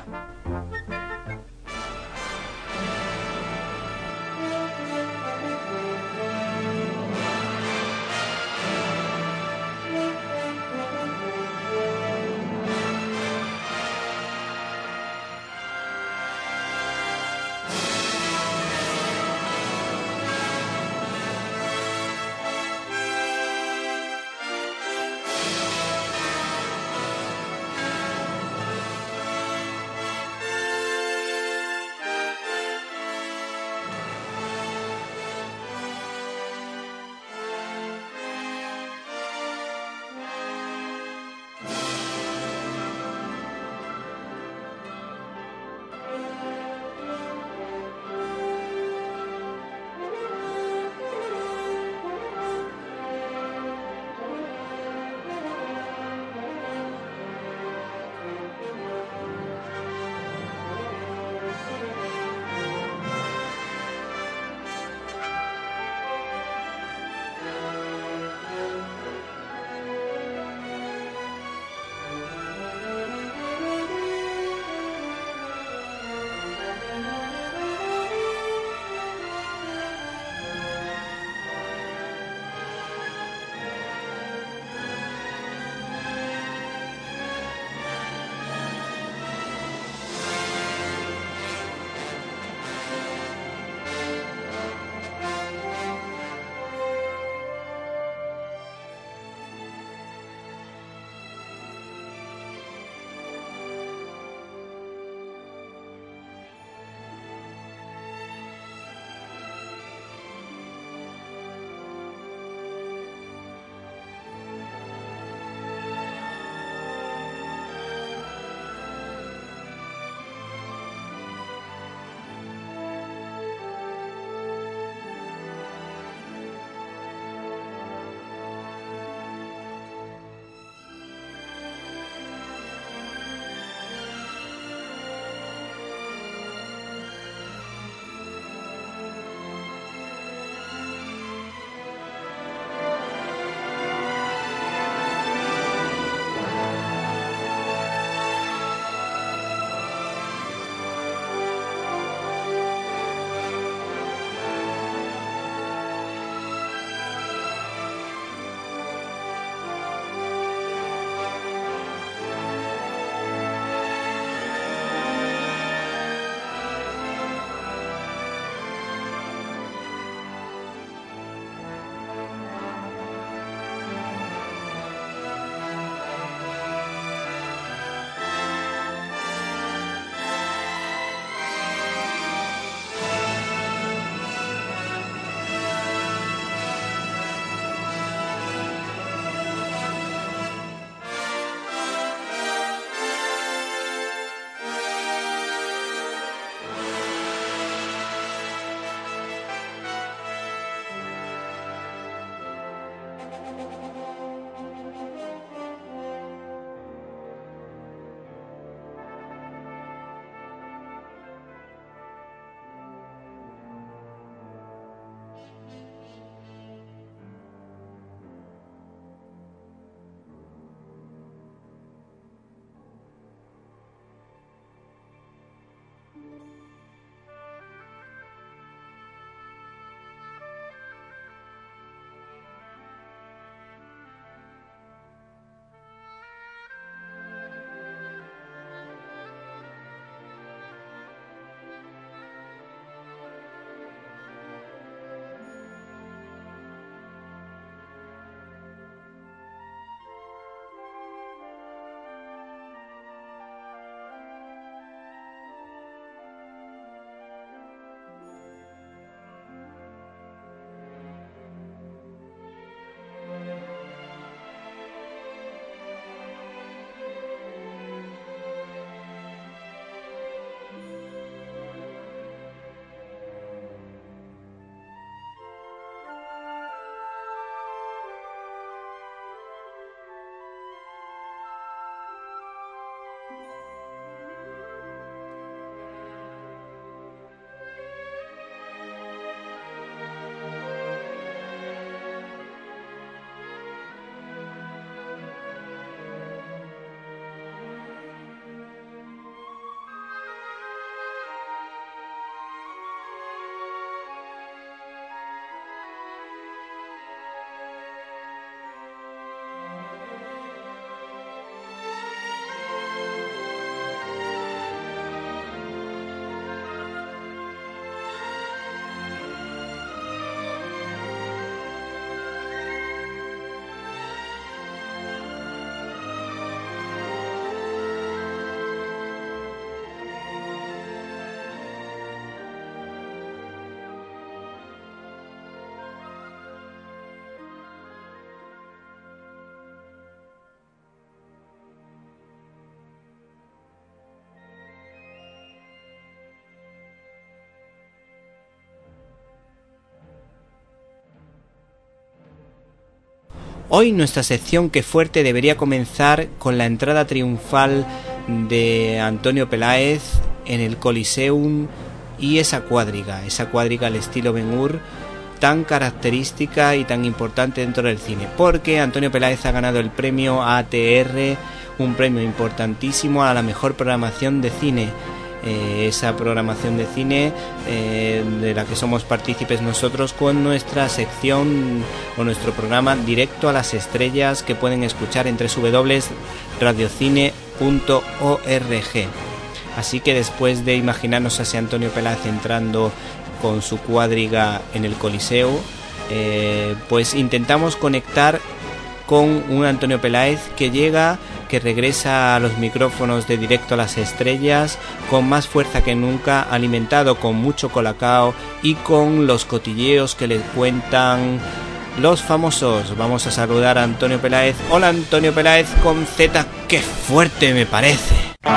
C: Hoy nuestra sección Qué fuerte debería comenzar con la entrada triunfal de Antonio Peláez en el Coliseum y esa cuadriga, esa cuadriga al estilo Ben-Hur, tan característica y tan importante dentro del cine, porque Antonio Peláez ha ganado el premio A T R, un premio importantísimo a la mejor programación de cine. Eh, esa programación de cine eh, de la que somos partícipes nosotros con nuestra sección o nuestro programa Directo a las Estrellas, que pueden escuchar en doble u doble u doble u punto radiocine punto org. Así que después de imaginarnos a ese Antonio Peláez entrando con su cuadriga en el Coliseo, eh, pues intentamos conectar con un Antonio Peláez que llega, que regresa a los micrófonos de Directo a las Estrellas con más fuerza que nunca, alimentado con mucho colacao y con los cotilleos que le cuentan los famosos. Vamos a saludar a Antonio Peláez. Hola Antonio Peláez con Z, ¡qué fuerte me parece!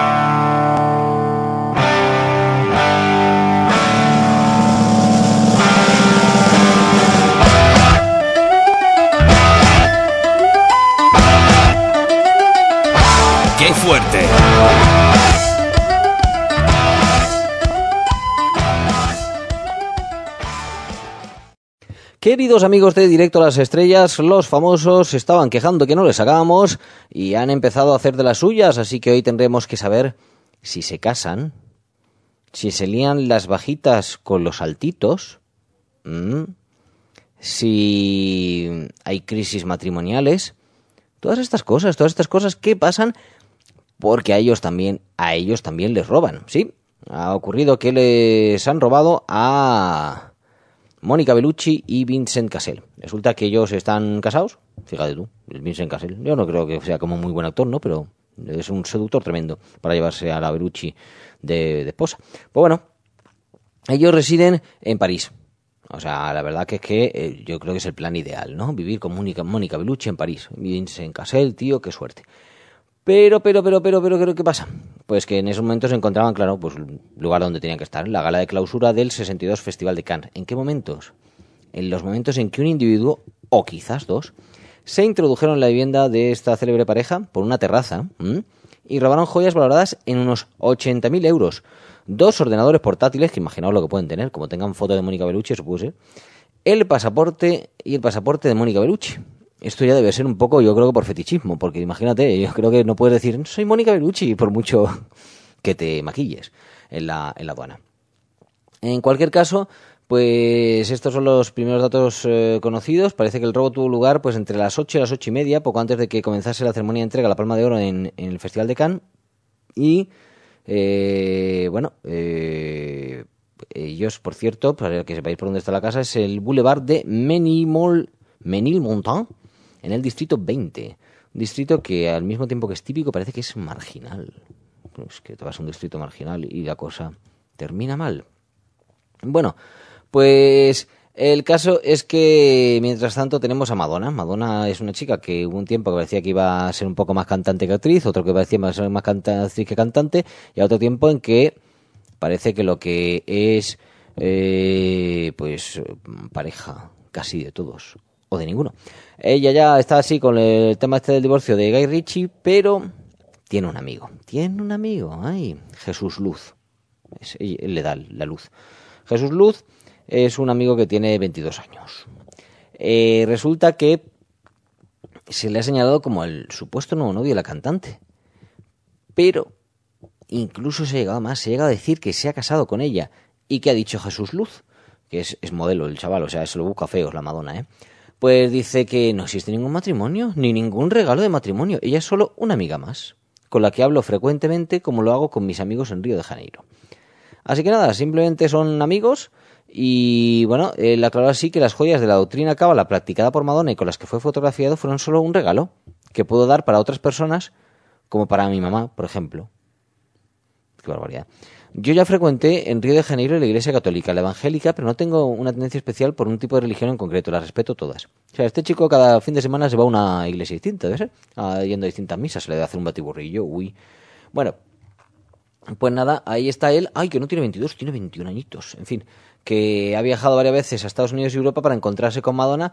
A: ¡Qué fuerte!
B: Queridos amigos de Directo a las Estrellas, los famosos se estaban quejando que no les sacábamos y han empezado a hacer de las suyas, así que hoy tendremos que saber si se casan, si se lían las bajitas con los altitos, ¿Mm? si hay crisis matrimoniales, todas estas cosas, todas estas cosas que pasan porque a ellos también, a ellos también les roban, ¿sí? Ha ocurrido que les han robado a Mónica Bellucci y Vincent Cassel. Resulta que ellos están casados, fíjate tú, el Vincent Cassel. Yo no creo que sea como muy buen actor, ¿no? Pero es un seductor tremendo para llevarse a la Bellucci de, de esposa. Pues bueno, ellos residen en París. O sea, la verdad que es que eh, yo creo que es el plan ideal, ¿no? Vivir con Mónica, Mónica Bellucci en París. Vincent Cassel, tío, qué suerte. Pero, pero, pero, pero, pero, pero, ¿qué pasa? Pues que en esos momentos se encontraban, claro, pues el lugar donde tenían que estar, la gala de clausura del sesenta y dos Festival de Cannes. ¿En qué momentos? En los momentos en que un individuo, o quizás dos, se introdujeron en la vivienda de esta célebre pareja por una terraza ¿m? y robaron joyas valoradas en unos ochenta mil euros. Dos ordenadores portátiles, que imaginaos lo que pueden tener, como tengan foto de Mónica Bellucci, eso puede ser, el pasaporte y el pasaporte de Mónica Bellucci. Esto ya debe ser un poco, yo creo que por fetichismo, porque imagínate, yo creo que no puedes decir, soy Mónica Bellucci, por mucho que te maquilles en la, en la aduana. En cualquier caso, pues estos son los primeros datos eh, conocidos. Parece que el robo tuvo lugar pues entre las ocho y las ocho y media, poco antes de que comenzase la ceremonia de entrega de la Palma de Oro en, en el Festival de Cannes. Y, eh, bueno, eh, ellos, por cierto, para que sepáis por dónde está la casa, es el Boulevard de Menilmont, Menilmontant, en el distrito veinte, un distrito que al mismo tiempo que es típico parece que es marginal. Es que te vas a un distrito marginal y la cosa termina mal. Bueno, pues el caso es que mientras tanto tenemos a Madonna. Madonna es una chica que hubo un tiempo que parecía que iba a ser un poco más cantante que actriz, otro que parecía más ser más canta- actriz que cantante, y otro tiempo en que parece que lo que es eh, pues pareja casi de todos o de ninguno. Ella ya está así con el tema este del divorcio de Guy Ritchie, pero tiene un amigo. Tiene un amigo, ay, Jesús Luz. Es, él le da la luz. Jesús Luz es un amigo que tiene veintidós años. Eh, resulta que se le ha señalado como el supuesto nuevo novio de la cantante. Pero incluso se ha llegado más, se ha llegado a decir que se ha casado con ella. ¿Y qué ha dicho Jesús Luz? Que es, es modelo el chaval, o sea, se lo busca feos la Madonna, ¿eh? Pues dice que no existe ningún matrimonio, ni ningún regalo de matrimonio. Ella es solo una amiga más, con la que hablo frecuentemente como lo hago con mis amigos en Río de Janeiro. Así que nada, simplemente son amigos y, bueno, él aclaró así que las joyas de la doctrina cábala practicada por Madonna y con las que fue fotografiado fueron solo un regalo que puedo dar para otras personas, como para mi mamá, por ejemplo. Qué barbaridad. Yo ya frecuenté en Río de Janeiro la iglesia católica, la evangélica, pero no tengo una tendencia especial por un tipo de religión en concreto, las respeto todas. O sea, este chico cada fin de semana se va a una iglesia distinta, debe ser, ah, yendo a distintas misas, se le debe hacer un batiburrillo, uy. Bueno, pues nada, ahí está él, ay, que no tiene veintidós, tiene veintiún añitos, en fin, que ha viajado varias veces a Estados Unidos y Europa para encontrarse con Madonna,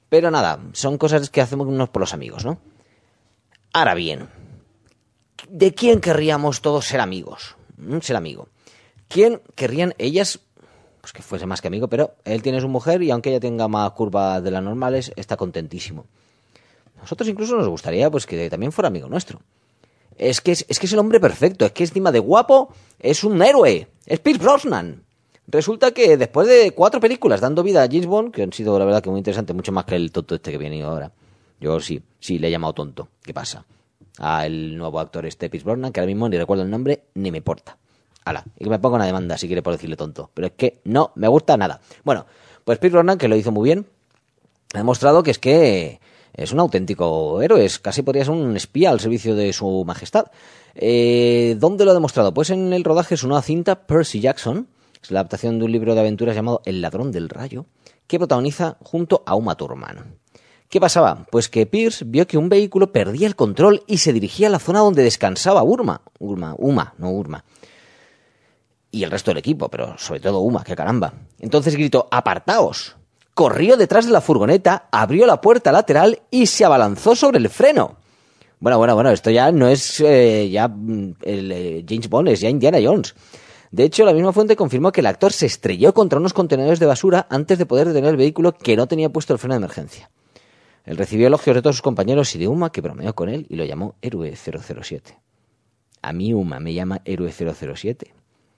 B: Pero nada, son cosas que hacemos unos por los amigos, ¿no? Ahora bien, ¿de quién querríamos todos ser amigos? ¿Mm? Ser amigo. ¿Quién querrían ellas? Pues que fuese más que amigo, pero él tiene su mujer y aunque ella tenga más curvas de las normales, está contentísimo. Nosotros incluso nos gustaría pues que también fuera amigo nuestro. Es que es, es que es el hombre perfecto, es que encima de guapo es un héroe, es Pierce Brosnan. Resulta que después de cuatro películas dando vida a James Bond, que han sido la verdad que muy interesantes, mucho más que el tonto este que viene ahora. Yo sí, sí, le he llamado tonto. ¿Qué pasa? Al nuevo actor este Pierce Brosnan, que ahora mismo ni recuerdo el nombre, ni me importa. Hala, y que me ponga una demanda si quiere por decirle tonto. Pero es que no me gusta nada. Bueno, pues Pierce Brosnan, que lo hizo muy bien, ha demostrado que es que es un auténtico héroe, es, casi podría ser un espía al servicio de su majestad. Eh, ¿Dónde lo ha demostrado? Pues en el rodaje de su nueva cinta, Percy Jackson. Es la adaptación de un libro de aventuras llamado El ladrón del rayo, que protagoniza junto a Uma Thurman. ¿Qué pasaba? Pues que Pierce vio que un vehículo perdía el control y se dirigía a la zona donde descansaba Urma. Urma, Uma, no Urma. Y el resto del equipo, pero sobre todo Uma, que caramba. Entonces gritó, ¡apartaos! Corrió detrás de la furgoneta, abrió la puerta lateral y se abalanzó sobre el freno. Bueno, bueno, bueno, esto ya no es eh, ya el, eh, James Bond, es ya Indiana Jones. De hecho, la misma fuente confirmó que el actor se estrelló contra unos contenedores de basura antes de poder detener el vehículo que no tenía puesto el freno de emergencia. Él recibió elogios de todos sus compañeros y de Uma, que bromeó con él y lo llamó Héroe cero cero siete. A mí Uma me llama Héroe cero cero siete.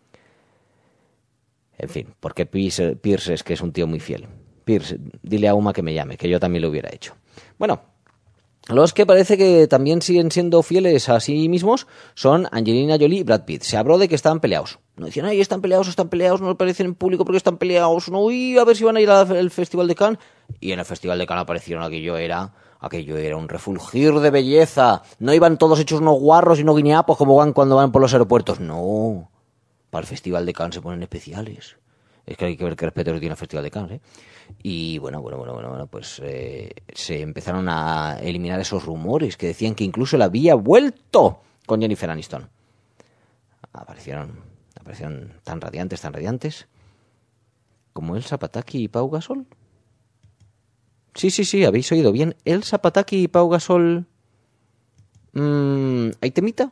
B: En fin, porque Pierce, Pierce es que es un tío muy fiel. Pierce, dile a Uma que me llame, que yo también lo hubiera hecho. Bueno, los que parece que también siguen siendo fieles a sí mismos son Angelina Jolie y Brad Pitt. Se habló de que estaban peleados. No decían, ay, están peleados, están peleados, no aparecen en público porque están peleados. No, uy, a ver si van a ir al Festival de Cannes. Y en el Festival de Cannes aparecieron, aquello era, aquello era un refulgir de belleza. No iban todos hechos unos guarros y unos guineapos como van cuando van por los aeropuertos. No, para el Festival de Cannes se ponen especiales. Es que hay que ver qué respeto tiene el Festival de Cannes, ¿eh? Y bueno, bueno, bueno, bueno, bueno pues eh, se empezaron a eliminar esos rumores que decían que incluso él había vuelto con Jennifer Aniston. Aparecieron, aparecieron tan radiantes, tan radiantes como Elsa Pataky y Pau Gasol. Sí, sí, sí, habéis oído bien. Elsa Pataky y Pau Gasol. Mm, ¿hay temita?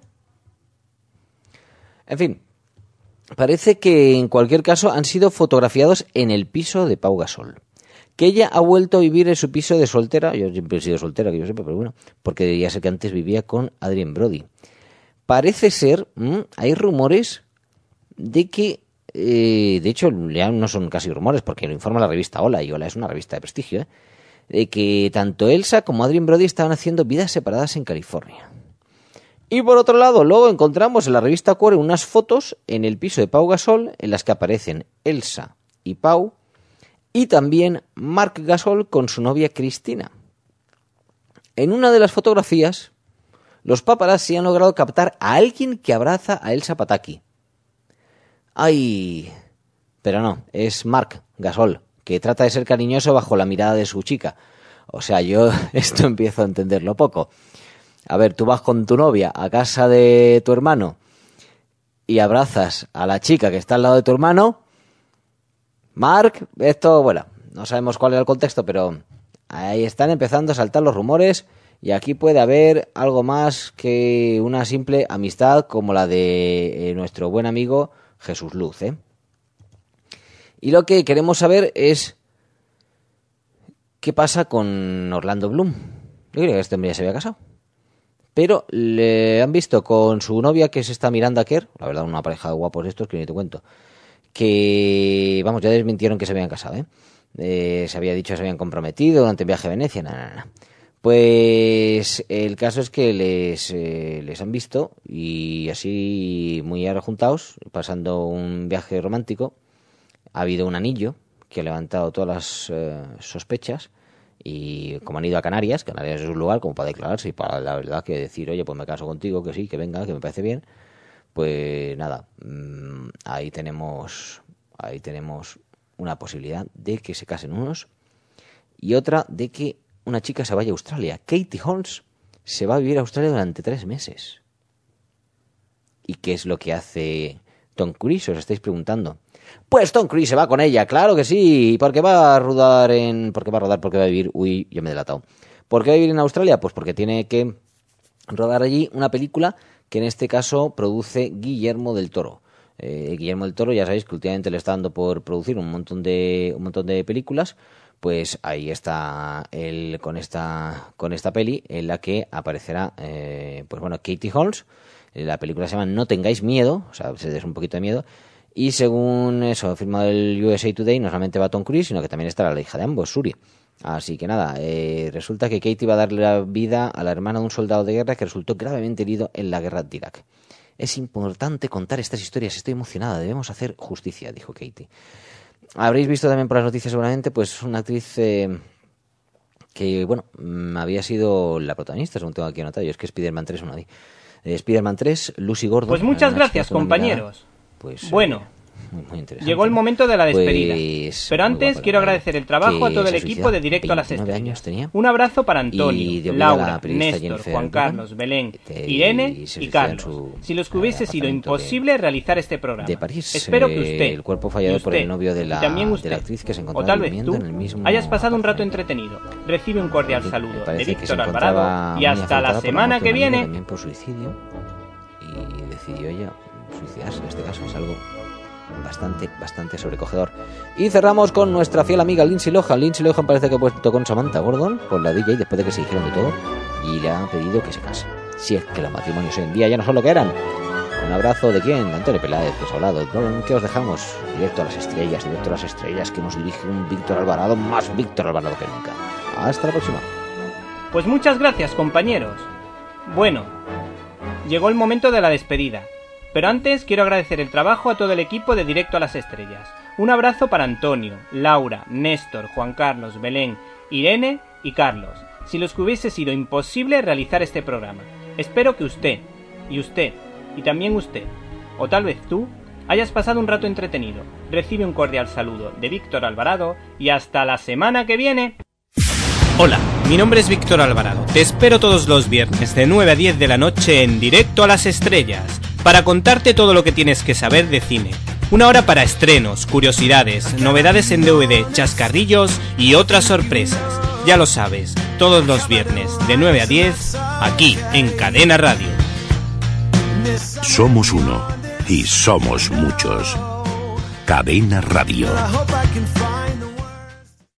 B: En fin. Parece que en cualquier caso han sido fotografiados en el piso de Pau Gasol. Que ella ha vuelto a vivir en su piso de soltera. Yo siempre he sido soltera, que yo sepa, pero bueno. Porque ya sé que antes vivía con Adrien Brody. Parece ser, mmm, hay rumores de que, eh, de hecho ya no son casi rumores porque lo informa la revista Hola, y Hola es una revista de prestigio, ¿eh? De que tanto Elsa como Adrien Brody estaban haciendo vidas separadas en California. Y por otro lado, luego encontramos en la revista Cuore unas fotos en el piso de Pau Gasol en las que aparecen Elsa y Pau y también Marc Gasol con su novia Cristina. En una de las fotografías, los paparazzi han logrado captar a alguien que abraza a Elsa Pataky. ¡Ay! Pero no, es Marc Gasol, que trata de ser cariñoso bajo la mirada de su chica. O sea, yo esto empiezo a entenderlo poco. A ver, tú vas con tu novia a casa de tu hermano y abrazas a la chica que está al lado de tu hermano. Marc, esto, bueno, no sabemos cuál era el contexto, pero ahí están empezando a saltar los rumores y aquí puede haber algo más que una simple amistad como la de eh, nuestro buen amigo Jesús Luz, ¿eh? Y lo que queremos saber es qué pasa con Orlando Bloom. Yo creo que este hombre ya se había casado. Pero le han visto con su novia, que es esta Miranda Kerr, la verdad una pareja de guapos estos que ni te cuento, que, vamos, ya desmintieron que se habían casado, ¿eh? Eh, se había dicho que se habían comprometido durante el viaje a Venecia, no, no, no. Pues el caso es que les, eh, les han visto y así muy arrejuntados, pasando un viaje romántico, ha habido un anillo que ha levantado todas las eh, sospechas. Y como han ido a Canarias, Canarias es un lugar como para declararse y para la verdad que decir, oye, pues me caso contigo, que sí, que venga, que me parece bien, pues nada, mmm, ahí tenemos ahí tenemos una posibilidad de que se casen unos y otra de que una chica se vaya a Australia. Katie Holmes se va a vivir a Australia durante tres meses. ¿Y qué es lo que hace Tom Cruise? Os estáis preguntando. Pues Tom Cruise se va con ella, claro que sí. ¿Por qué va a rodar en...? ¿Por qué va a rodar? Porque va a vivir... Uy, yo me he delatado. ¿Por qué va a vivir en Australia? Pues porque tiene que rodar allí una película que en este caso produce Guillermo del Toro. Eh, Guillermo del Toro, ya sabéis que últimamente le está dando por producir un montón de un montón de películas. Pues ahí está él con esta con esta peli en la que aparecerá, eh, pues bueno, Katie Holmes. La película se llama No tengáis miedo, o sea, se des un poquito de miedo. Y según eso, ha firmado el U S A Today, no solamente va Tom Cruise, sino que también estará la hija de ambos, Suri. Así que nada, eh, resulta que Katie va a darle la vida a la hermana de un soldado de guerra que resultó gravemente herido en la guerra de Irak. Es importante contar estas historias, estoy emocionada, debemos hacer justicia, dijo Katie. Habréis visto también por las noticias seguramente, pues una actriz eh, que, bueno, había sido la protagonista, según tengo aquí anotado, yo es que Spider-Man tres no la vi. Eh, Spider-Man tres, Lucy Gordon.
C: Pues muchas gracias, compañeros.
B: Pues,
C: bueno,
B: muy, muy interesante.
C: Llegó el momento de la despedida.
B: Pues,
C: pero antes quiero agradecer el trabajo a todo el equipo de Directo a las Estrellas. Un abrazo para Antonio, Laura, Néstor, Juan Carlos, Belén, Irene y Carlos. Su, si los que hubiese sido imposible de, realizar este programa.
B: De París,
C: espero que usted,
B: el cuerpo fallado
C: usted,
B: por el novio de la,
C: también usted,
B: de la actriz que se encontraba
C: o tal vez tú,
B: en el mismo
C: hayas pasado un rato entretenido. Recibe un cordial saludo de Víctor Alvarado y hasta la semana que viene.
B: También por suicidio y decidió ella suicidarse, en este caso es algo bastante, bastante sobrecogedor. Y cerramos con nuestra fiel amiga Lindsay Lohan. Lindsay Lohan parece que ha puesto con Samantha Gordon, con la D J, después de que se dijeron de todo, y le han pedido que se case. Si es que los matrimonios hoy en día ya no son lo que eran. Un abrazo de quién, de Antonio Peláez, pues hablado. ¿Qué os dejamos? Directo a las estrellas, directo a las estrellas, que nos dirige un Víctor Alvarado, más Víctor Alvarado que nunca. Hasta la próxima.
C: Pues muchas gracias, compañeros. Bueno, llegó el momento de la despedida. Pero antes quiero agradecer el trabajo a todo el equipo de Directo a las Estrellas. Un abrazo para Antonio, Laura, Néstor, Juan Carlos, Belén, Irene y Carlos. Si los que hubiese sido imposible realizar este programa. Espero que usted, y usted, y también usted, o tal vez tú, hayas pasado un rato entretenido. Recibe un cordial saludo de Víctor Alvarado y hasta la semana que viene. Hola, mi nombre es Víctor Alvarado. Te espero todos los viernes de nueve a diez de la noche en Directo a las Estrellas para contarte todo lo que tienes que saber de cine. Una hora para estrenos, curiosidades, novedades en D V D, chascarrillos y otras sorpresas. Ya lo sabes, todos los viernes de nueve a diez, aquí en Cadena Radio.
M: Somos uno y somos muchos. Cadena Radio.